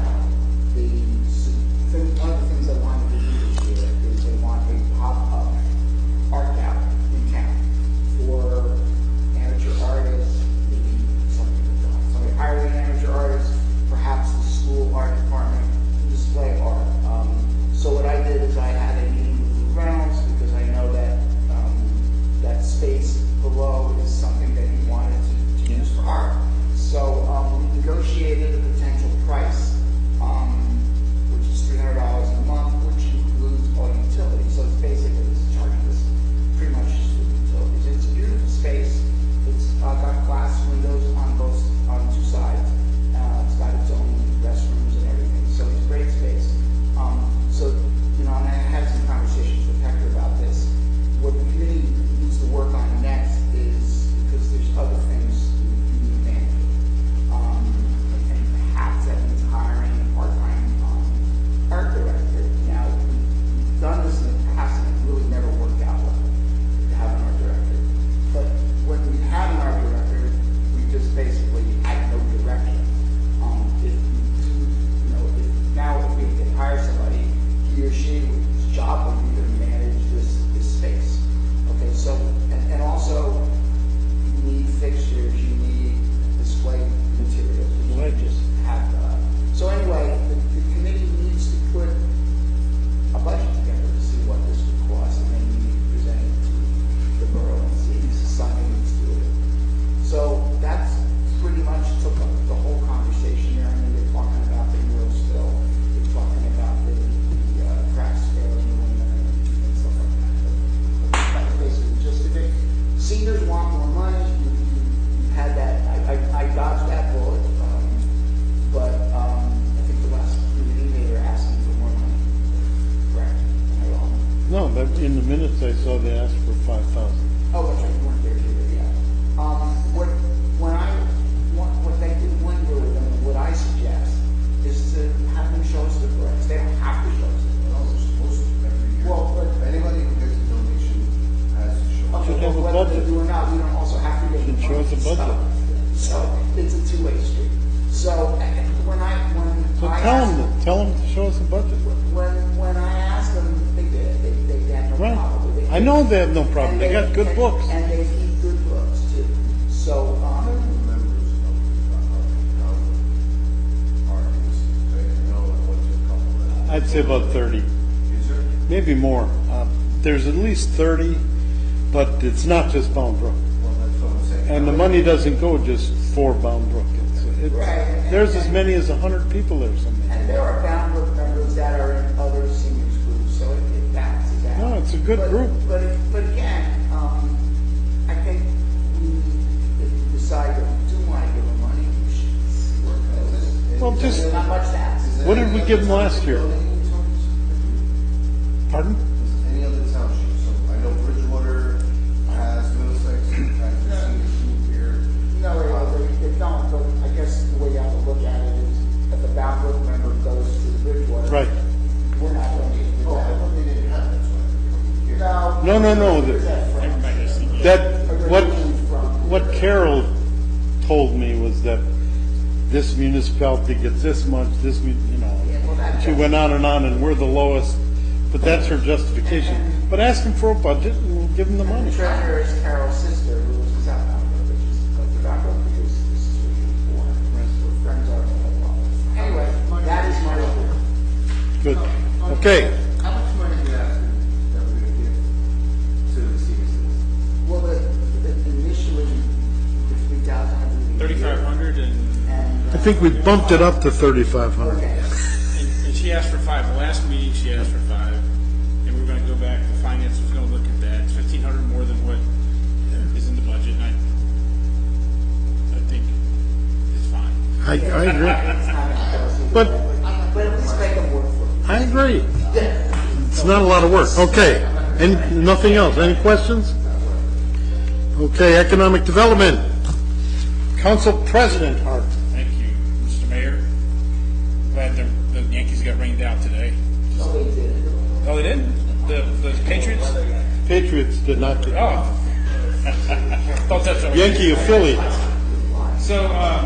one of the things I wanted to do this year is they want a pop-up art gallery in town for amateur artists, maybe somebody hiring an amateur artist, perhaps the school art department to display art. So what I did is I had a meeting with Lou Reynolds, because I know that, that space below is something that he wanted to use for art. So, we negotiated a potential price, which is $300 a month, which includes all utilities. So it's basically just charging us pretty much just for utilities. It's a beautiful space. It's got glass windows on 2 sides. It's got its own restrooms and everything. So it's a great space. So, you know, and I had some conversations with Hector about this. What the committee needs to work on next is, because there's other things you need management. And perhaps that means hiring a part-time art director. Now, we've done this in the past and it really never worked out well to have an art director. But when we had an art director, we just basically had no direction. If we do, you know, if we can hire somebody, he or she's job would be to manage this space. Okay, so, and also, you need fixtures, you need display materials, you can't just have, so anyway, the committee needs to put a budget together to see what this would cost, and then you need to present it to the borough and see if this is something that's doable. So that's pretty much took up the whole conversation there. I mean, they're talking about the mural still, they're talking about the crafts fair and stuff like that. But that's basically just of it. Seniors want more money. You've had that. I dodged that bullet. But I think the last meeting they were asking for more money. Correct? Am I wrong? No, but in the minutes I saw they asked for 5,000. Oh, that's right. You weren't there either. Yeah. What they do when we're with them, what I suggest is to have them show us the bricks. They don't have to show us the No, bricks. they're supposed to every year. Well, but Anybody who gets a donation has to show. okay, Should have a whether budget. they do or not, we don't also have to get. Should show us a budget. So it's a two-way street. So when I Tell them to show us a budget. when I asked them, they did. They had no Right. problem with it. I know they have no problem. And They got good books. And they keep good books too. So, Members of artists, they know what's a couple of. I'd say about 30, Is there? maybe more. There's at least 30, but it's not just Bound Brook. Well, that's what I'm saying. And the money doesn't go just for Bound Brook. Right. There's as many as 100 people there somewhere. and there are Bound Brook members that are in other seniors groups, so it balances out. No, it's a good But- group. But again, I think if we decide that we do want to give them money, we should see where it goes. Well, just, There's not much to ask. Is there What did any we other give them last township year? donating towards it? pardon? Any other township? So I know Bridgewater has, Middlesex has a senior group here. No, they don't, but I guess the way you have to look at it is if the Bound Brook member goes to the Bridgewater. Right. We're not going to. Oh, I thought they didn't have that, so I think. No. Where's that from? That, what Carol told me was that this municipality gets this much, Yeah, well, that- She went on, and we're the lowest, but that's her justification. But ask him for a budget and we'll give him the And money. the treasurer is Carol's sister, who was a Southbound village, but tobacco because this is what you for. We're friends are in the law. Anyway, that is my report. Good. Okay. How much money do you ask that we're gonna give to the senior citizens? Well, initially, the 3,000, I believe. 3,500 I think we bumped it up to 3,500. Okay. and she asked for 5. The last meeting, she asked for 5. And we're gonna go back, the finance was gonna look at that. It's 1,500 more than what is in the budget, and I think it's fine. I agree. It's not a policy. But But at least make them work for it. I agree. It's not a lot of work. Okay. Nothing else? Any questions? Okay, economic development. Council President Hart. Thank you, Mr. Mayor. Glad the Yankees got rained out today. So they did. Oh, they didn't? The Patriots? Patriots did not get. Oh. Thought that's what Yankee affiliate. So,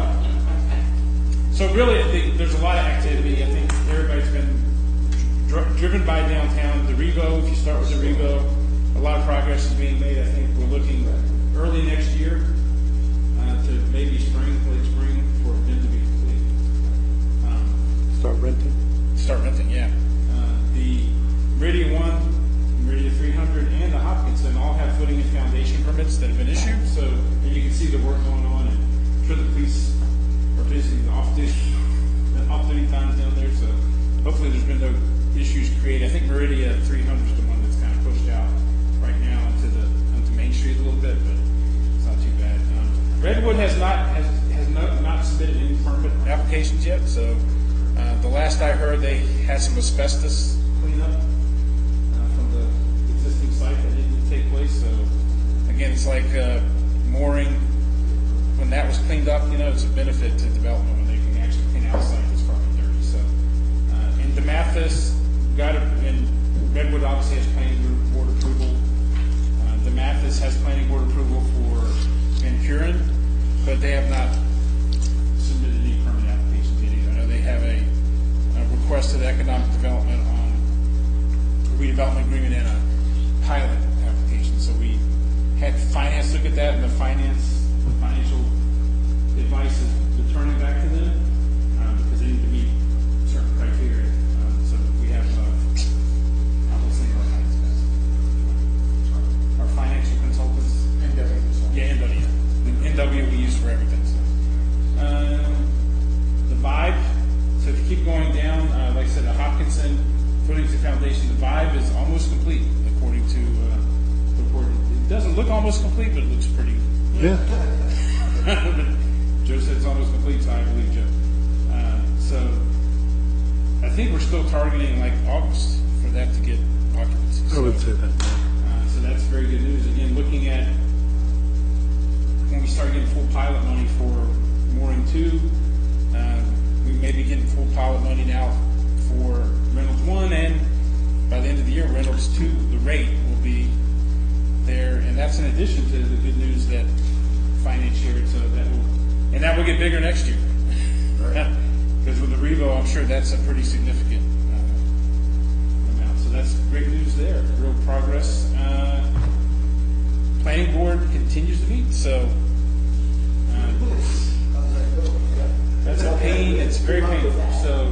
so really, there's a lot of activity. I think everybody's been driven by downtown. The Revo, if you start with the Revo, a lot of progress is being made. I think we're looking early next year to maybe late spring, for them to be complete. Start renting. Start renting, yeah. The Meridia 1, Meridia 300, and the Hopkinson all have footing and foundation permits that have been issued. So and you can see the work going on, and I'm sure the police are busy off-duty times down there. So hopefully there's been no issues created. I think Meridia 300 is the one that's kind of pushed out right now into Main Street a little bit, but it's not too bad. Redwood has not submitted any permit applications yet. So the last I heard, they had some asbestos cleanup from the existing site that needed to take place. So again, it's like mooring. When that was cleaned up, it's a benefit to development when they can actually clean out a site that's probably dirty. So in DeMathis, and Redwood obviously has planning board approval. DeMathis has planning board approval for Van Kuren, but they have not submitted any permit applications yet either. I know they have a requested economic development on a redevelopment agreement and a pilot application. So we had finance look at that, and the financial advice is returning back to them because they need to meet certain criteria. So we have, I will say our financial consultants. Yeah, NW. NW we use for everything. So. The Vibe. So if you keep going down, like I said, the Hopkinson footings and foundation, the Vibe is almost complete according to the report. It doesn't look almost complete, but it looks pretty. Yeah. Joe said it's almost complete, so I believe Joe. So I think we're still targeting like August for that to get occupancy. I would say that. So that's very good news. Again, looking at when we start getting full pilot money for Mooring 2, we may be getting full pilot money now for Reynolds 1, and by the end of the year, Reynolds 2, the rate will be there, and that's in addition to the good news that finance shared, so that will get bigger next year. Because with the Revo, I'm sure that's a pretty significant amount. So that's great news there. Real progress. Planning board continues to meet, so that's a pain. It's very painful. So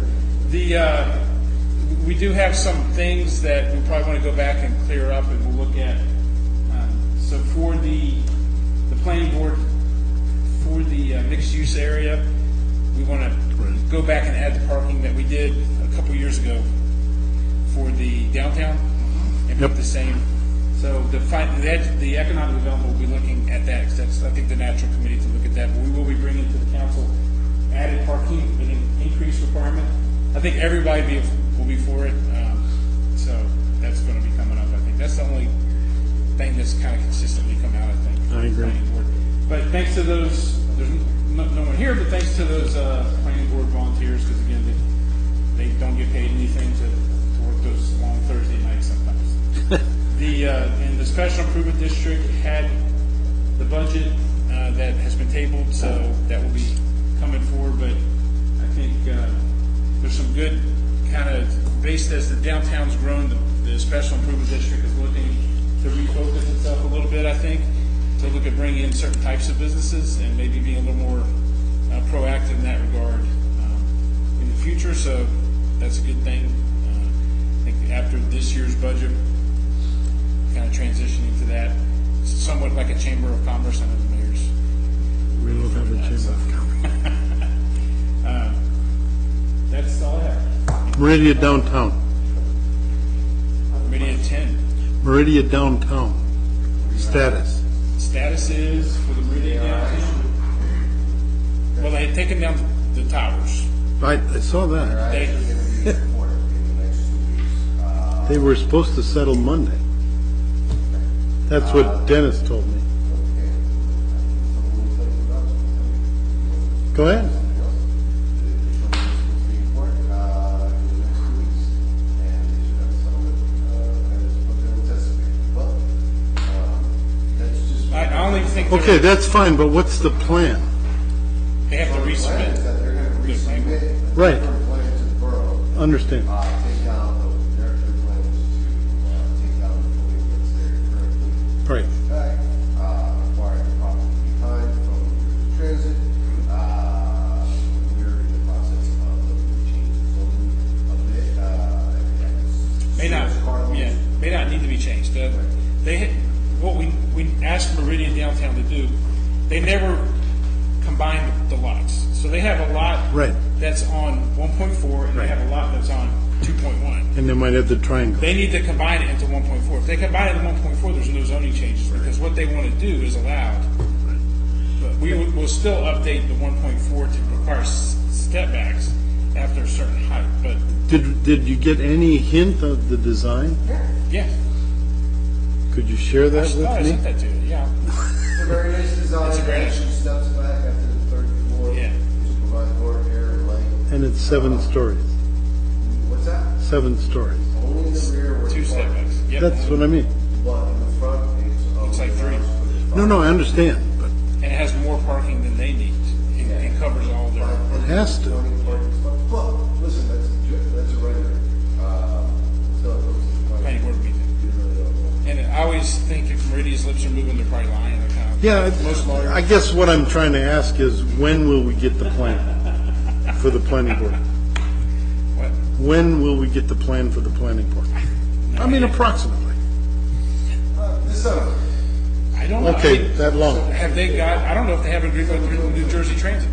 we do have some things that we probably want to go back and clear up, and we'll look at. So for the planning board, for the mixed use area, we want to go back and add the parking that we did a couple years ago for the downtown, and put the same. So the economic development will be looking at that, because that's, I think, the natural committee to look at that. But we will be bringing to the council added parking with an increased requirement. I think everybody will be for it. So that's going to be coming up. I think that's the only thing that's kind of consistently come out, I think. I agree. But thanks to those, there's no one here, but thanks to those planning board volunteers, because again, they don't get paid anything to work those long Thursday nights sometimes. In the special improvement district had the budget that has been tabled, so that will be coming forward. But I think there's some good kind of, based as the downtown's grown, the the special improvement district is looking to refocus itself a little bit, I think, to look at bringing in certain types of businesses and maybe being a little more proactive in that regard in the future. So that's a good thing. I think after this year's budget, kind of transitioning to that, it's somewhat like a chamber of commerce. I know the mayor's. We will have a chamber of commerce. That's all I have. Meridia downtown. Meridian 10. Meridia downtown. Status. Status is for the Meridian downtown. Well, they had taken down the towers. I saw that. They, They were supposed to settle Monday. That's what Dennis told me. Go ahead. I only think Okay, that's fine, but what's the plan? they have to resubmit. Right. Understand. Take down, their plan was to take down the building that's there currently. Right. Okay, acquired the property behind from transit. We're in the process of looking to change the zoning a bit. May not, yeah, may not need to be changed. They had, what we asked Meridian Downtown to do, they never combined the lots. So they have a lot Right. that's on 1.4 and they have a lot that's on 2.1. And they might have the triangle. They need to combine it into 1.4. If they combine it into 1.4, there's no zoning changes because what they want to do is allowed. But we'll still update the 1.4 to require step backs after a certain height. But Did you get any hint of the design? yeah, Could you share I that thought I with sent me? that to you. Yeah, It's a very nice design. It's a great- Actually steps back after the third floor. Yeah. To provide more air and light. And it's 7 stories. What's that? 7 stories. Only in the rear where two you step park. backs. Yep. That's what I mean. But in the front, it's. Looks like three. No, I understand, but And it has more parking than they need. It covers all their. it has to. 20 parking spots. But, listen, that's a rendering. So it looks like. Planning board meeting. You really don't know. And I always think if Meridian's lips are moving, they're probably lying. They're kind of, Yeah, most lawyers. I guess what I'm trying to ask is, when will we get the plan for the planning board? What? When will we get the plan for the planning board? I mean, approximately. December. I don't know. Okay, I mean, that long. Have they got, I don't know if they have an agreement with New Jersey Transit.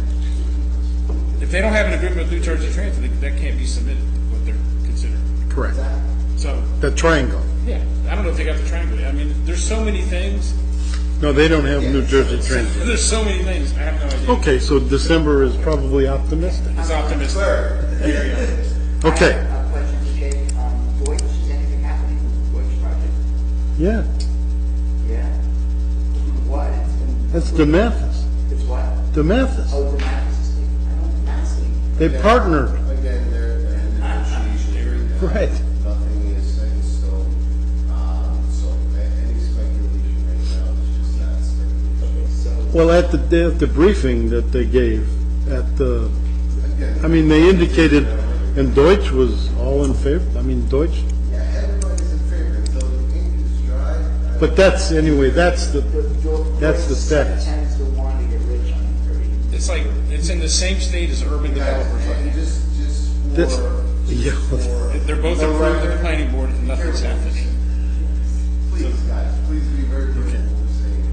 If they don't have an agreement with New Jersey Transit, that can't be submitted, what they're considering. Correct. So, The triangle. yeah, I don't know if they got the triangle. I mean, there's so many things. No, they don't have New Jersey Transit. There's so many things. I have no idea. Okay, so December is probably optimistic. It's optimistic. There you go. Okay, A question for Jake, Deutsch, is anything happening with the Deutsch project? yeah, Yeah. What? It's been- that's DeMathis. It's what? DeMathis. Oh, the Mathis estate. I don't know, Mathis. They partnered. Again, they're in negotiations. Right. Nothing is set in stone. So any speculation right now is just that speculation. Well, at the briefing that they gave, at the, I mean, they indicated, and Deutsch was all in favor. I mean, Deutsch, Yeah, everybody's in favor until the ink is dry. but that's, anyway, that's the status. Tenants who wanted to get rich on it. It's like, it's in the same state as urban developers right And now. just This- for, Yeah. They're both approved at the planning board and nothing's happening. please, guys, please be very careful with saying,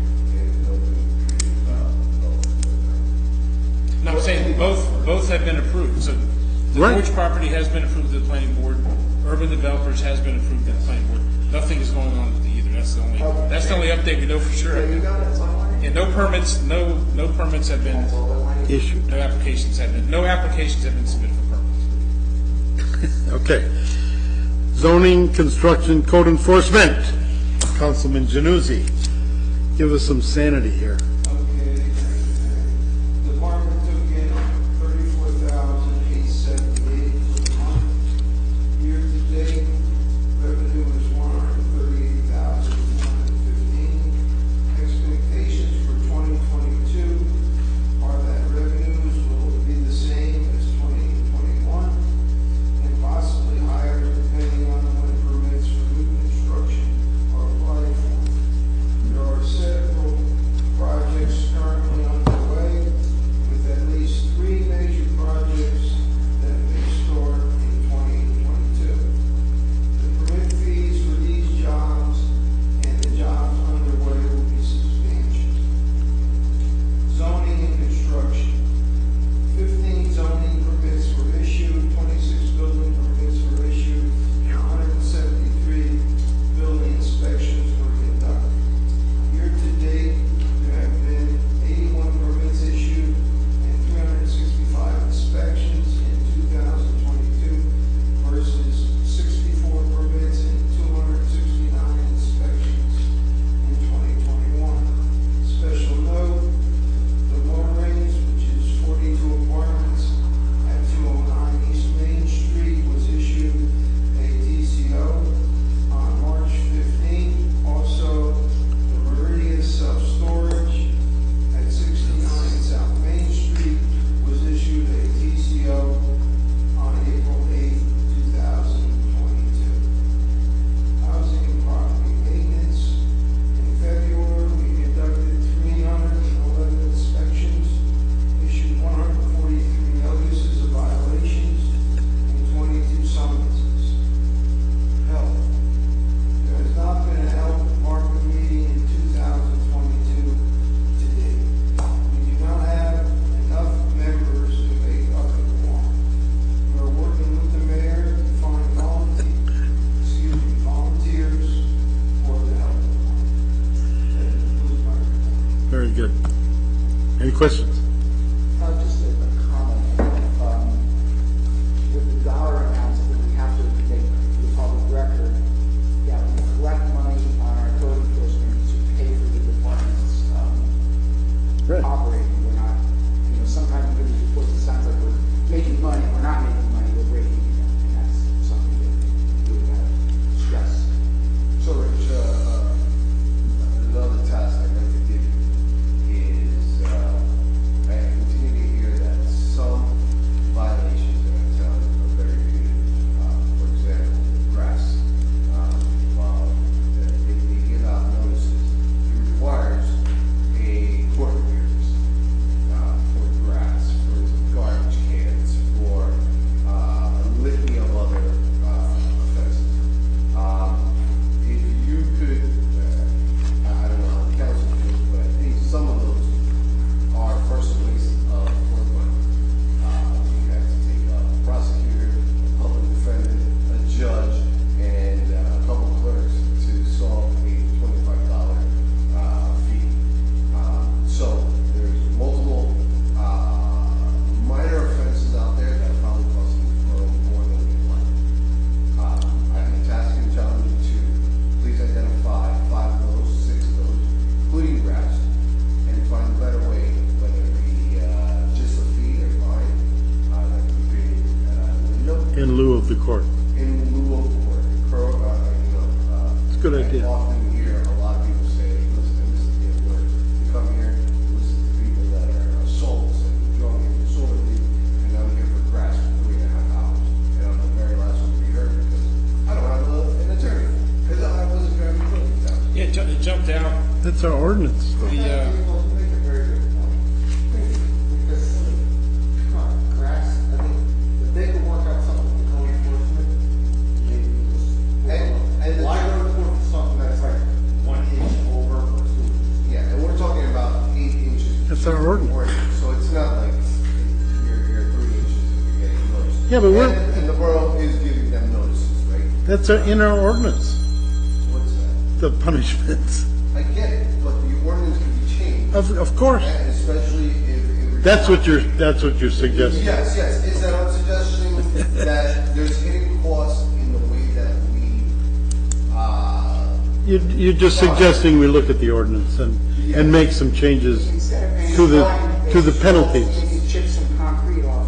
No, I'm saying both have been approved. So the Right. Deutsch property has been approved at the planning board. Urban developers has been approved at the planning board. Nothing is going on with either. That's the only update we know for sure. And no permits have been, Issued. no applications have been submitted for permits. Okay. Zoning, construction, code enforcement. Councilman Januzzi, give us some sanity here. Okay. Department took in $34,878 for the month. Year to date, revenue was $138,115. Expectations for 2022 are that revenues will be the same as 2021 and possibly higher depending on when permits for the court. In lieu of court, It's a good I idea. often hear a lot of people say, listen, this is the word. You come here, you listen to people that are souls and drunk and disorderly, and I'm here for grass for 3.5 hours. And I'm the very last one to be heard because I don't have an attorney, because I wasn't very good at that. Yeah, it jumped out. That's our ordinance. The, You make a very good point. Because, come on, grass, I mean, if they could work out something with the code enforcement, maybe it was. And Why go to court for something that's like 1 inch over or 2 inches? Yeah, and we're talking about 8 inches. That's our ordinance. So it's not like you're 3 inches and you're getting noticed. Yeah, but we're- And the borough is giving them notices, right? That's in our ordinance, What's that? the punishments. I get it, but the ordinance can be changed, Of course. and especially if. That's what you're suggesting. Yes, is that I'm suggesting that there's hidden costs in the way that we, You're just suggesting we look at the ordinance and make some changes Instead of paying to the fine, to the they penalties. maybe chip some concrete off,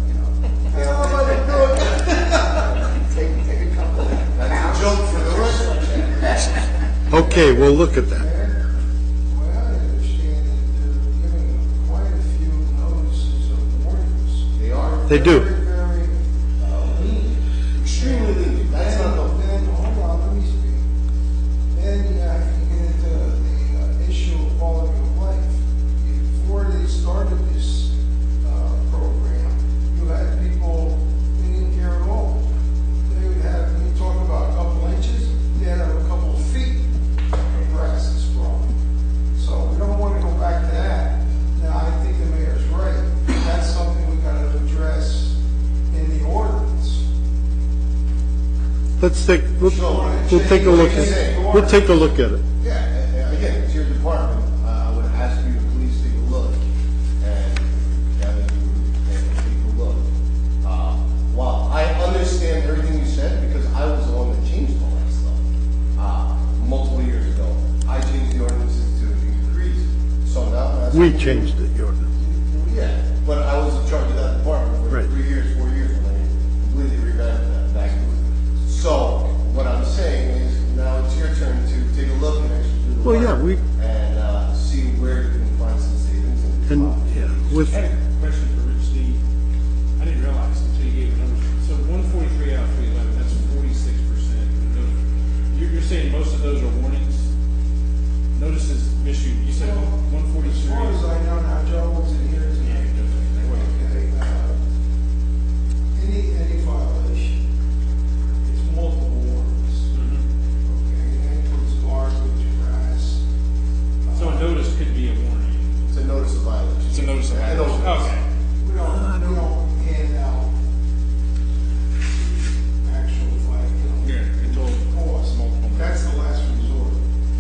take a couple of that's a pounds. joke for the rest of us. Okay, we'll look at that. Well, I understand that they're giving quite a few notices of warnings. They are. They do. Very, lenient. Extremely lenient, that's not the. Then, hold on, let me speak. Then you have to get into the issue of quality of life. Before they started this program, you had people, they didn't care at all. They would have, when you talk about a couple inches, they had a couple feet of grass that's growing. So we don't want to go back to that. Now, I think the mayor's right. That's something we got to address in the ordinance. We'll take a look at it. We'll take a look at it. Yeah, and again, it's your department, I would ask you to please take a look, and, Kevin, take a look. While I understand everything you said, because I was the one that changed all that stuff, multiple years ago, I changed the ordinances to increase, so now I'm asking. We changed it, the ordinance. Yeah, but I was in charge of that department for Right. 3 years, 4 years, when I completely revamped that back. So, what I'm saying is, now it's your turn to take a look and actually do the Well, work. yeah, And, see where you can find some savings and. with I had a question for Rich. I didn't realize until you gave the numbers. So 143 out of 311, that's 46%. You're saying most of those are warnings? Notices issued, you said As 143. far as I know now, Joe was in here Yeah, tonight. definitely. Okay, any violation, it's multiple warnings. Okay, that includes garbage, grass. So a notice could be a warning. It's a notice of violation. It's a notice of I know. violation. Okay. We don't hand out actual Yeah, it told costs. multiple. That's the last resort.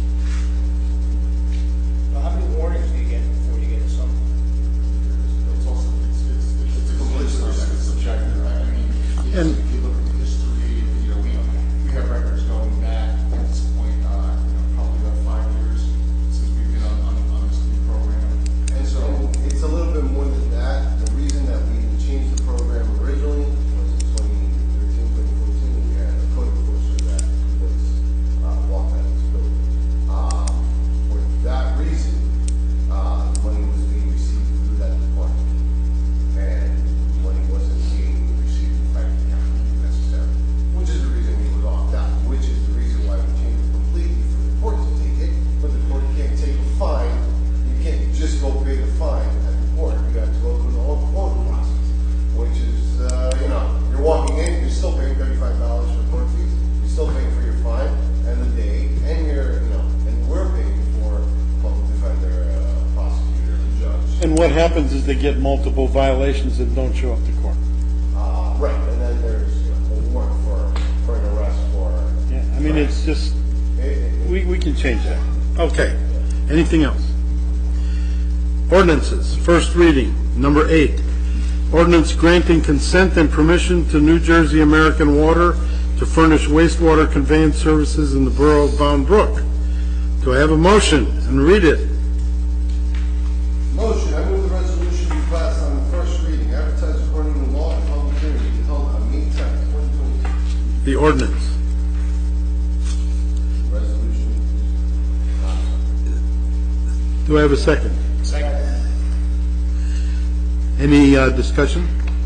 Well, how many warnings do you get before you get something? It's also, it's a complete subjective, right? I mean, yes, And- if you look at the history, we have records going back at this point, probably about 5 years since we've been on this new program. And so, it's a little bit more than that. The reason that we changed the program originally was in 2013, 2014, we had a code enforcer that was, walked out of this building. For that reason, money was being received through that department. And money wasn't being received by the county necessarily, which is the reason we was opt out, which is the reason why we changed it completely for the court to take it, but the court can't take a fine. You can't just go pay the fine at the court. You got to go through the whole court process, which is, you're walking in, you're still paying $35 for court fees, you're still paying for your fine and the day, and and we're paying for a public defender, prosecutor, judge. And what happens is they get multiple violations and don't show up to court. Right, and then there's a warrant for an arrest for. Yeah, I mean, it's just, we can change that. Okay, anything else? Ordinances, first reading, number 8. Ordinance granting consent and permission to New Jersey American Water to furnish wastewater conveyance services in the borough of Bound Brook. Do I have a motion? And read it. Motion, I move the resolution be passed on the first reading, advertised according to law, and public hearing to be held on May 10th, 2022, the ordinance. Resolution. Do I have a second? Any discussion?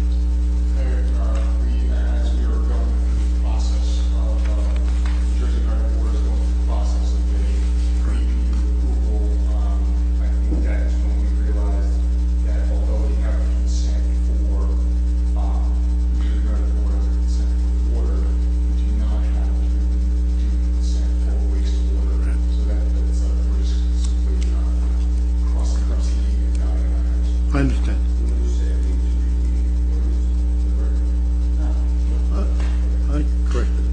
As we are going through the process of, New Jersey American Water is going through the process of getting pre-review approval. I think that is when we realized that although we have consent for, New Jersey American Water has a consent for water, we do not have to do consent for wastewater. So that's a risk simply, crossing up the and dotting lines. I understand. I corrected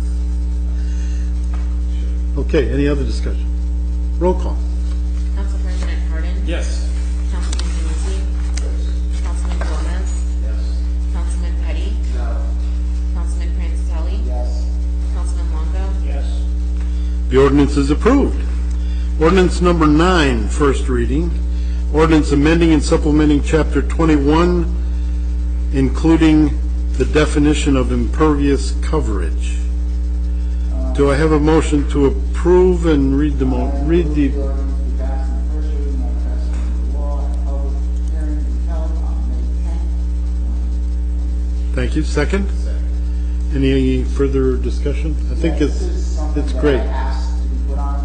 it. Okay, any other discussion? Roll call. Council President Harden? Yes. Councilman Januzzi? Councilman Gomez? Yes. Councilman Petty? No. Councilman Francitelli? Yes. Councilman Longo? Yes. The ordinance is approved. Ordinance number 9, first reading. Ordinance amending and supplementing Chapter 21, including the definition of impervious coverage. Do I have a motion to approve and read the, read the, The ordinance be passed on first reading by passing into law and public hearing be held on May 10th. thank you, second? Any further discussion? I think Yeah, this is something it's that great. I asked to be put on.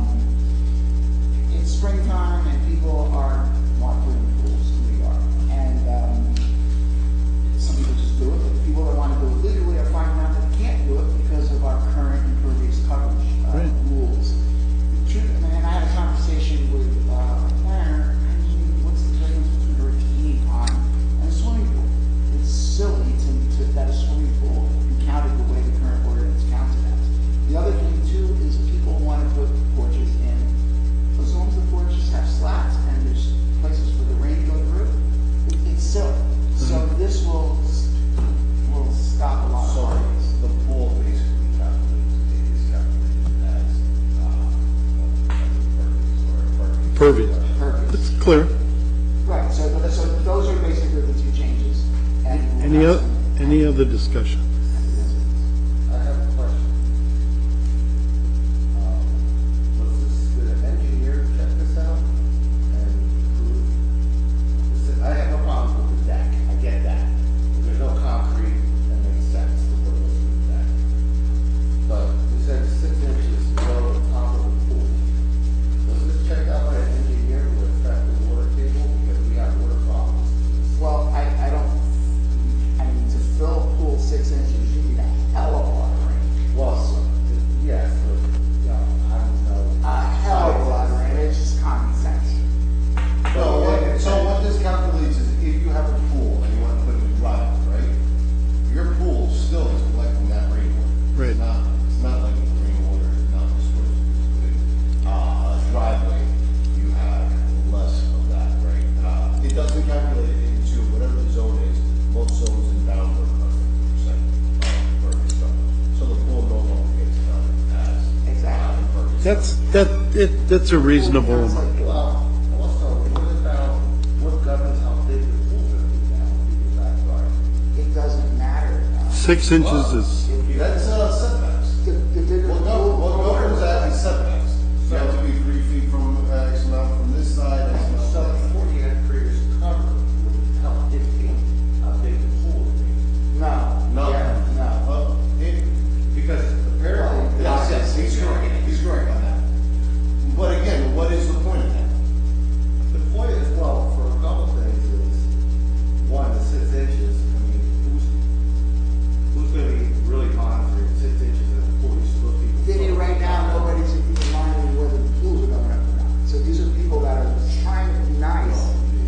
It's springtime and people are want to put in pools, we are. And some people just do it, but people that want to do it legally are finding out that they can't do it because of our current impervious coverage Right. rules. And I had a conversation with a planner, I mean, what's the difference between a bikini pond and a swimming pool? It's silly to that a swimming pool be counted the way the current ordinance counts it as. The other thing too is people want to put porches in, as long as the porches have slats and there's places for the rain to go through, it's silly. So this will stop a lot of So arguments. the pool basically is calculated as, Impervious. Perfect. It's clear. Right, so those are basically the two changes. And we'll have some- Any other discussion? I have a question. Did an engineer check this out and approve? I have no problems with the deck, I get that. If there's no concrete, that makes sense to put those in the deck. But it says 6 inches below the top of the pool. Was this checked out by an engineer to affect the water table? Because we have water problems. Well, I mean, to fill a pool 6 inches, you need a hell of a lot of rain. Well, yes, but, I don't know. A hell of a lot of rain, it's just common sense. So what this calculates is if you have a pool and you want to put in a driveway, right? Your pool still is collecting that rainwater. Right. It's not like the rainwater is not dispersed. A driveway, you have less of that, right? It doesn't calculate it into whatever the zone is. Most zones in downward are 50% impervious coverage. So the pool no longer gets counted as Exactly. impervious. That's a reasonable amount. Well, also, what governs how big the pool's gonna be now in people's backyard? It doesn't matter. 6 inches is, That's setbacks. The bigger the What pool, governs that is setbacks. You have to be 3 feet from X amount from this side, X amount. So before you had previous cover, would help dictate how big the pool would be. no. No. Yeah, no. Because apparently. Yes, he's correct on that. But again, what is the point of that? The point is, well, for a couple things is, one, the 6 inches, I mean, who's gonna be really monitoring 6 inches in a pool? You're supposed to be. Vinny, right now, nobody's even minding whether the pools are going up or not. So these are people that are trying to be nice.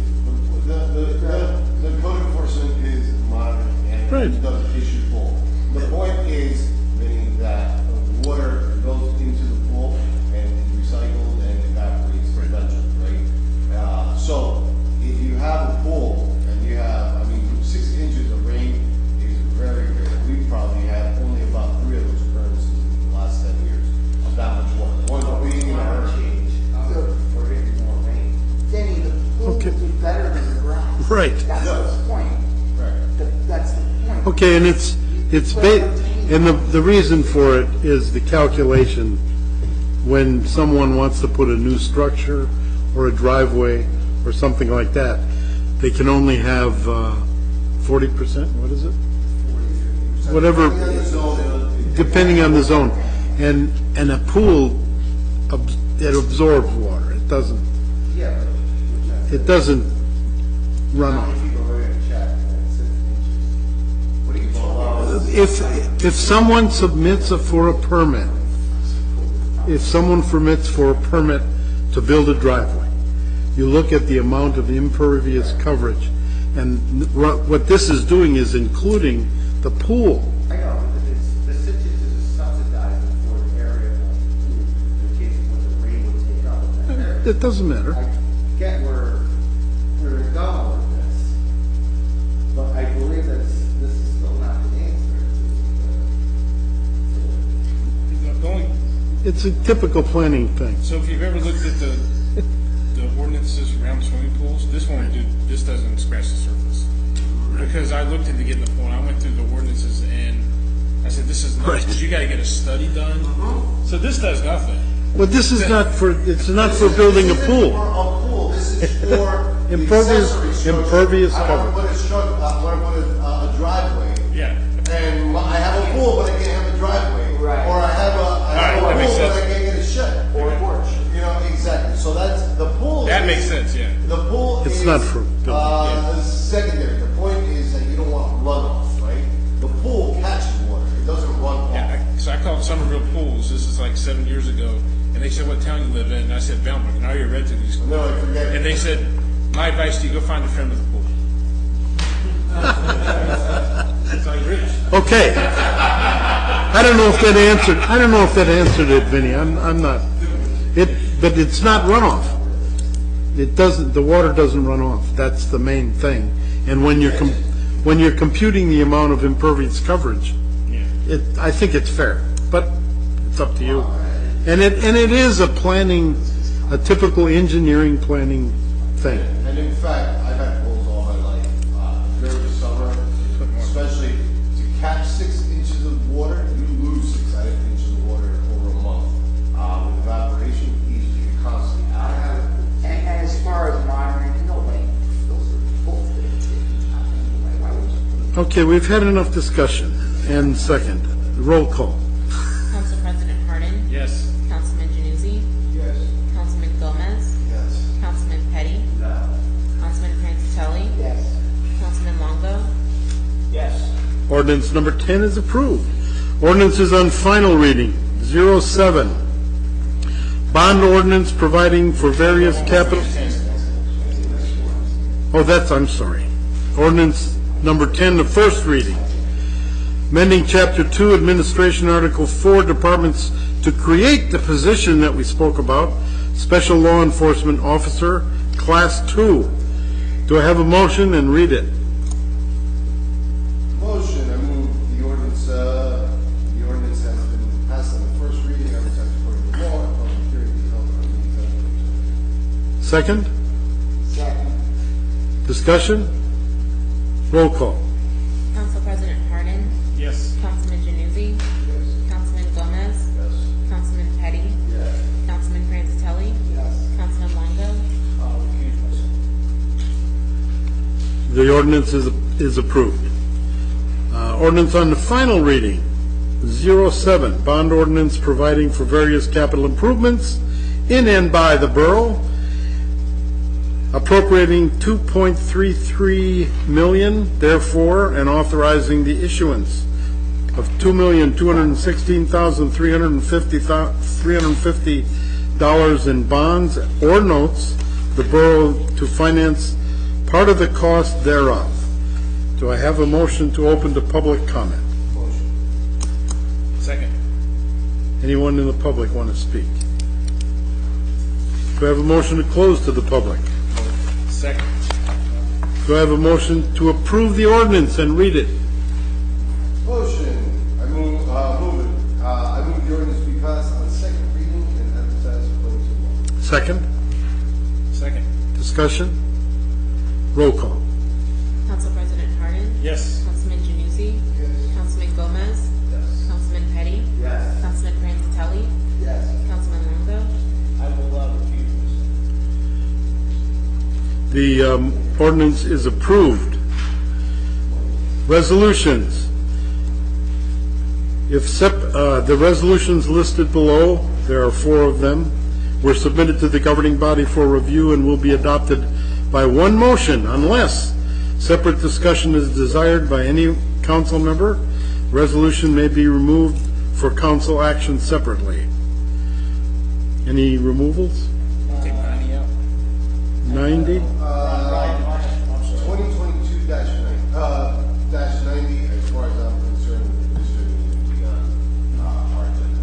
The code enforcement is monitoring Right. and does issue pool. The point is, meaning that water goes into the pool and is recycled and evaporates eventually, right? So if you have a pool and you have, 6 inches of rain is very rare. We probably had only about 3 of those occurrences in the last 10 years of that much water. One being in a hurricane. Or getting more rain. Vinny, the pool Okay. will be better than the ground. right. That's the point. Right. That's the point. Okay, and it's But ba- retain And the reason for it is the calculation when someone wants to put a new structure or a driveway or something like that, they can only have 40%, what is it? Whatever, depending on the zone. And a pool, it absorbs water. It doesn't run off. If someone submits for a permit, if someone submits for a permit to build a driveway, you look at the amount of impervious coverage, and what this is doing is including the pool. I know, but the cities is subsidizing for the area of the pool in case when the rain would take up in that area. It doesn't matter. I get where we're going with this, but I believe that this is still not the answer The only, It's a typical planning thing. so if you've ever looked at the ordinances around swimming pools, this doesn't scratch the surface. Because I looked into getting the pool, and I went through the ordinances, and I said, this is nuts, because you gotta get a study done. So this does nothing. Well, this is not for, it's not for building a pool. A pool, this is for the Impervious- accessory structure. impervious I cover. want to put a structure, I want to put a driveway, Yeah. and I have a pool, but I can't have a driveway. Right. Or I have that a makes pool, but I sense. can't get a shed. Or a porch. You know, exactly, so that's, the pool. That is- makes sense, yeah. The pool It's is. not for building, Secondary, the point is that you don't want runoff, right? The pool catches water, it doesn't run off. Yeah, so I called Somerville Pools, this is like 7 years ago, and they said, what town you live in? And I said, Belmont, now you're renting these. No, I forget it. And they said, my advice to you, go find a friend with a pool. It's like rich. Okay. I don't know if that answered it, Vinny. I'm not. But it's not runoff. It doesn't, the water doesn't run off. That's the main thing. And when you're computing the amount of impervious coverage, I think it's fair, but it's up to you. And it is a typical engineering planning thing. And in fact, I've had pools all my life, during the summer, especially to catch 6 inches of water, you lose 6 inches of water over a month. With evaporation, easily, you're constantly out of it. And as far as monitoring, nobody, those are both things. Why would you? Okay, we've had enough discussion. And second, roll call. Council President Harden. Yes. Councilman Januzzi. Yes. Councilman Gomez. Yes. Councilman Petty. No. Councilman Francitelli. Yes. Councilman Longo. Yes. Ordinance number 10 is approved. Ordinance is on final reading, 07. Bond ordinance providing for various capital... I'm sorry. Ordinance number 10, the first reading. Amending Chapter 2, Administration, Article 4, Departments to create the position that we spoke about, Special Law Enforcement Officer, Class 2. Do I have a motion and read it? Motion, I move the ordinance has been passed on the first reading, advertised according to law, and public hearing be held on the Second? Second. Discussion? Roll call. Council President Harden. Yes. Councilman Januzzi. Councilman Gomez. Councilman Petty. Councilman Francitelli. Yes. Councilman Longo. The ordinance is approved. Ordinance on the final reading, 07, bond ordinance providing for various capital improvements in and by the borough, appropriating $2.33 million, therefore, and authorizing the issuance of $2,216,350 in bonds or notes, the borough to finance part of the cost thereof. Do I have a motion to open to public comment? Second. Anyone in the public want to speak? Do I have a motion to close to the public? Second. Do I have a motion to approve the ordinance and read it? Motion, I move the ordinance be passed on second reading and advertised according to law. Second? Second. Discussion? Roll call. Council President Harden. Yes. Councilman Januzzi. Yes. Councilman Gomez. Yes. ordinance is approved. Resolutions. The resolutions listed below, there are 4 of them, were submitted to the governing body for review and will be adopted by one motion unless separate discussion is desired by any council member. Resolution may be removed for council action separately. Any removals? Take 90 out. 90? Ryan, I'm sorry. 2022-90, as far as I'm concerned, this should be on our agenda.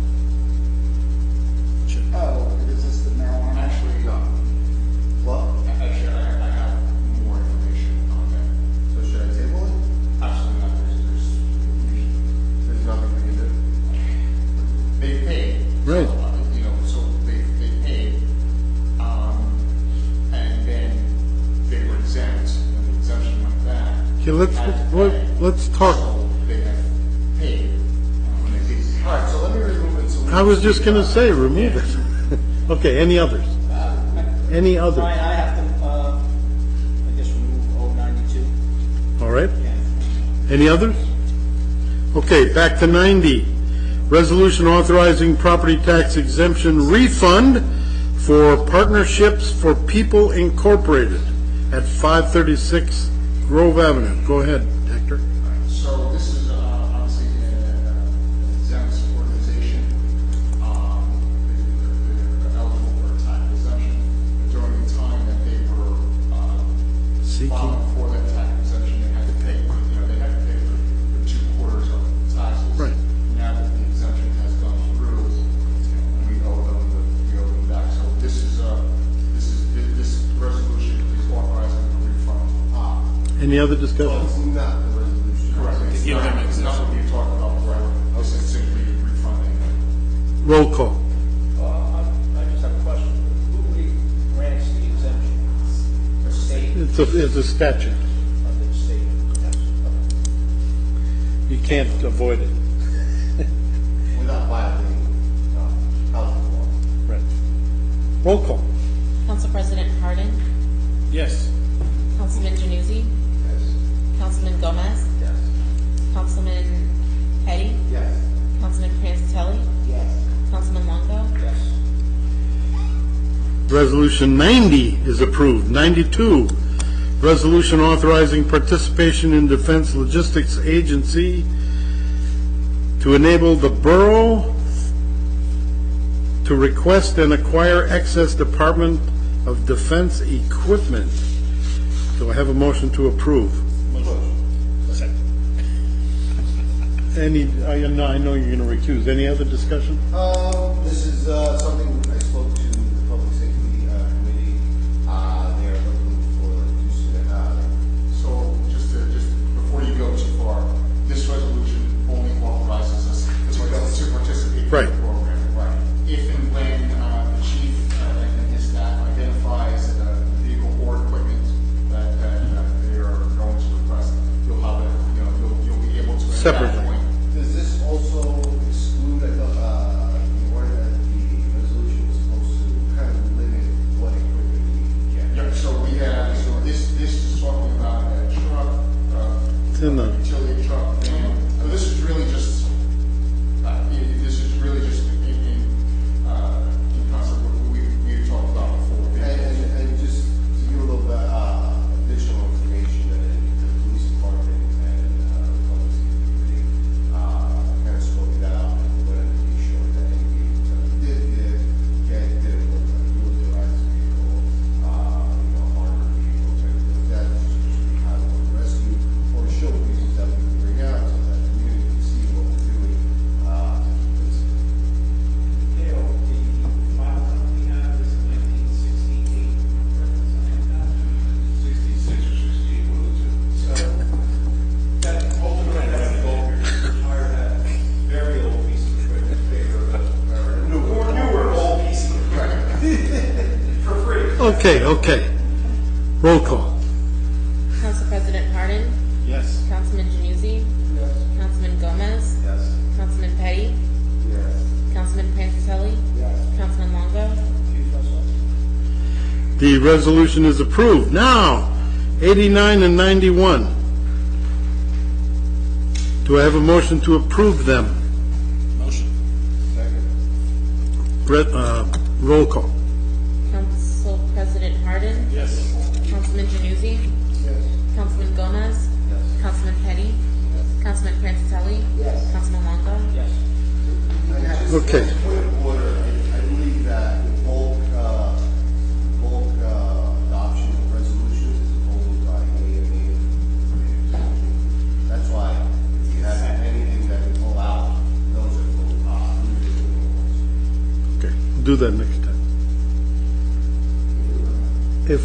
Oh, is this the marijuana? Actually, No. Well, actually, I have more information on that. so should I table it? Absolutely not. There's nothing we can do. They paid. Right. So, you know, so they paid, and then they were exempt, and the exemption went back. Okay, let's talk. So they have paid when they did. All right, so let me remove it. So we I was can just see gonna about say, remove it. Okay, any others? Any others? Ryan, I have to, I guess remove 092. All right. Yeah. Any others? Okay, back to 90. Resolution authorizing property tax exemption refund for Partnerships for People Incorporated at 536 Grove Avenue. Go ahead, Hector. So this is obviously an exempt organization. They're eligible for a tax exemption. During the time that they were Seeking. filing for that tax exemption, they had to pay. You know, they had to pay for 2 quarters of the taxes. Right. Now that the exemption has gone through, we owe them back. So this resolution is authorizing the refund. Any other Well, discussion? it's not the resolution. Correct. It's give them not what you talked about, right? This is simply refunding. Roll call. I just have a question. Who grants the exemption? The state, It's a statute. under the state? Yes. You can't avoid it. Without violating housing law. Right. Roll call. Council President Harden, Yes. Councilman Januzzi, Yes. Councilman Gomez, Yes. Councilman Petty, Yes. Councilman Francitelli, Yes. Councilman Longo, Yes. Resolution 90 is approved. 92, resolution authorizing participation in Defense Logistics Agency to enable the borough to request and acquire excess Department of Defense equipment. Do I have a motion to approve? Second. I know you're going to recuse. Any other discussion? This is something I spoke to the Public Safety Committee. They are looking for reducing So just before you go too far, this resolution only authorizes us to participate in Right. the program. Right. If and when the chief and his staff identifies a vehicle or equipment that they are going to request, you'll have it, you'll be able to. at that Separately. point. Does this also exclude, I thought, the order that the resolution was supposed to kind of limit what equipment we can get? Yeah, so we have, so this is talking about a truck, It's in the- utility truck, van. So this is really just, in concert with what we talked about before. And just to give a little bit additional information, that the police department and the public safety committee kind of spoke it out and wanted to be sure that any did utilize the vehicle, armored vehicle, type of thing, that just be highway rescue or show vehicles that we can bring out so that the community can see what we're doing. Dale, the file that we have is a 1968 representative. 66 or 68, one of the two. So that ultimately has the goal here to retire that very old piece of equipment in favor of a newer old piece of equipment for free. Okay. Roll call. Council President Harden, Yes. Councilman Januzzi, Councilman Gomez, Yes. Councilman Petty, Yes. Councilman Francitelli, Yes. Councilman Longo, The resolution is approved. Now, 89 and 91. Do I have a motion to approve them? Motion. Roll call. Council President Harden? Yes. Councilman Januzzi? Yes. Councilman Gomez? Yes. Councilman Petty? Councilman Francitelli? Yes. Councilman Longo? Yes. Okay. Point of order, I believe that the bulk adoption of resolutions is only by name. That's why if you have anything that we pull out, those are individual ones. Okay, do that next time. If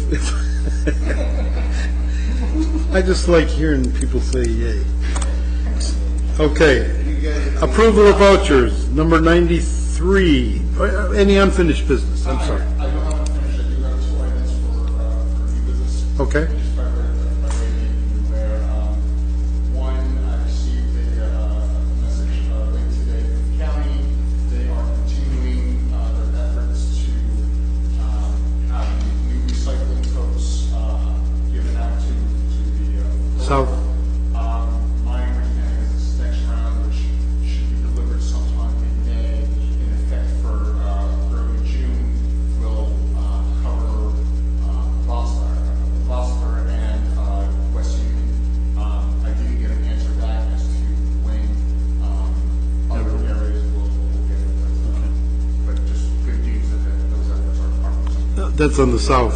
I just like hearing people say yay. Okay, approval of vouchers, number 93. Any unfinished business? I'm sorry. I don't have to finish, I do have 2 items for new business. Okay. Just by way of making you aware, one, I received a message late today from the county. They are continuing their efforts to have the new recycling totes given out to the South. My understanding is this next round, which should be delivered sometime in May, in effect for early June, will cover Gloucester and West Union. I didn't get an answer back as to when other areas will get it. But just good news that those efforts are promising. That's on the south.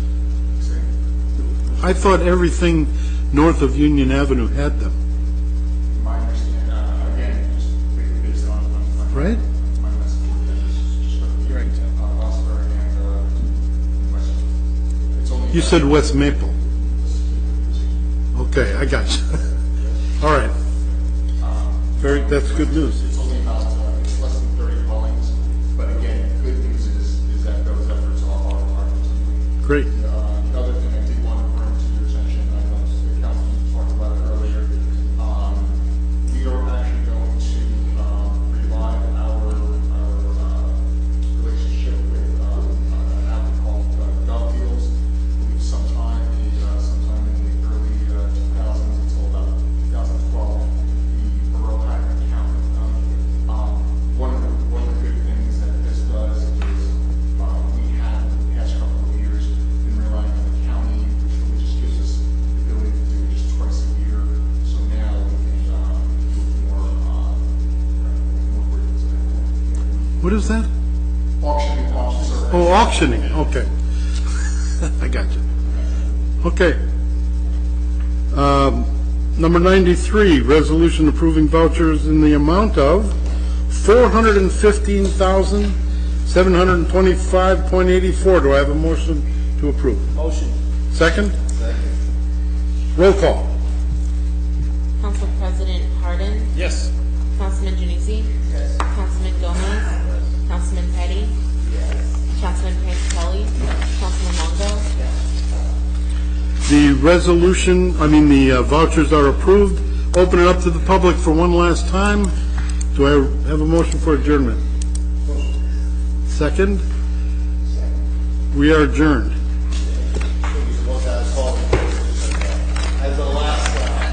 I thought everything north of Union Avenue had them, My understanding, again, just based on right? my message, just Gloucester and West. It's only You said West Maple. Okay, I got you. All right. That's good news. It's only about, it's less than 30 dwellings, but again, good news is that those efforts are continuing. Great. The other thing I did want to bring to your attention, I know the council talked about it earlier, we are actually going to revive our relationship with an outfit called Gov Deals. I believe sometime in the early 2000s until about 2012, the borough had an account with them. One of the good things that this does is we have in the past couple of years been relying on the county, which really just gives us the ability to do it just twice a year. So now we can do more bridges. What is that? Auctioning officer. Oh, auctioning, okay. I got you. Okay. Number 93, resolution approving vouchers in the amount of $415,725.84. Do I have a motion to approve? Motion. Second? Roll call. Council President Harden? Yes. Councilman Januzzi? Yes. Councilman Gomez? Councilman Petty? Councilman Francitelli? Councilman Longo? The the vouchers are approved. Open it up to the public for one last time. Do I have a motion for adjournment? Second? We are adjourned.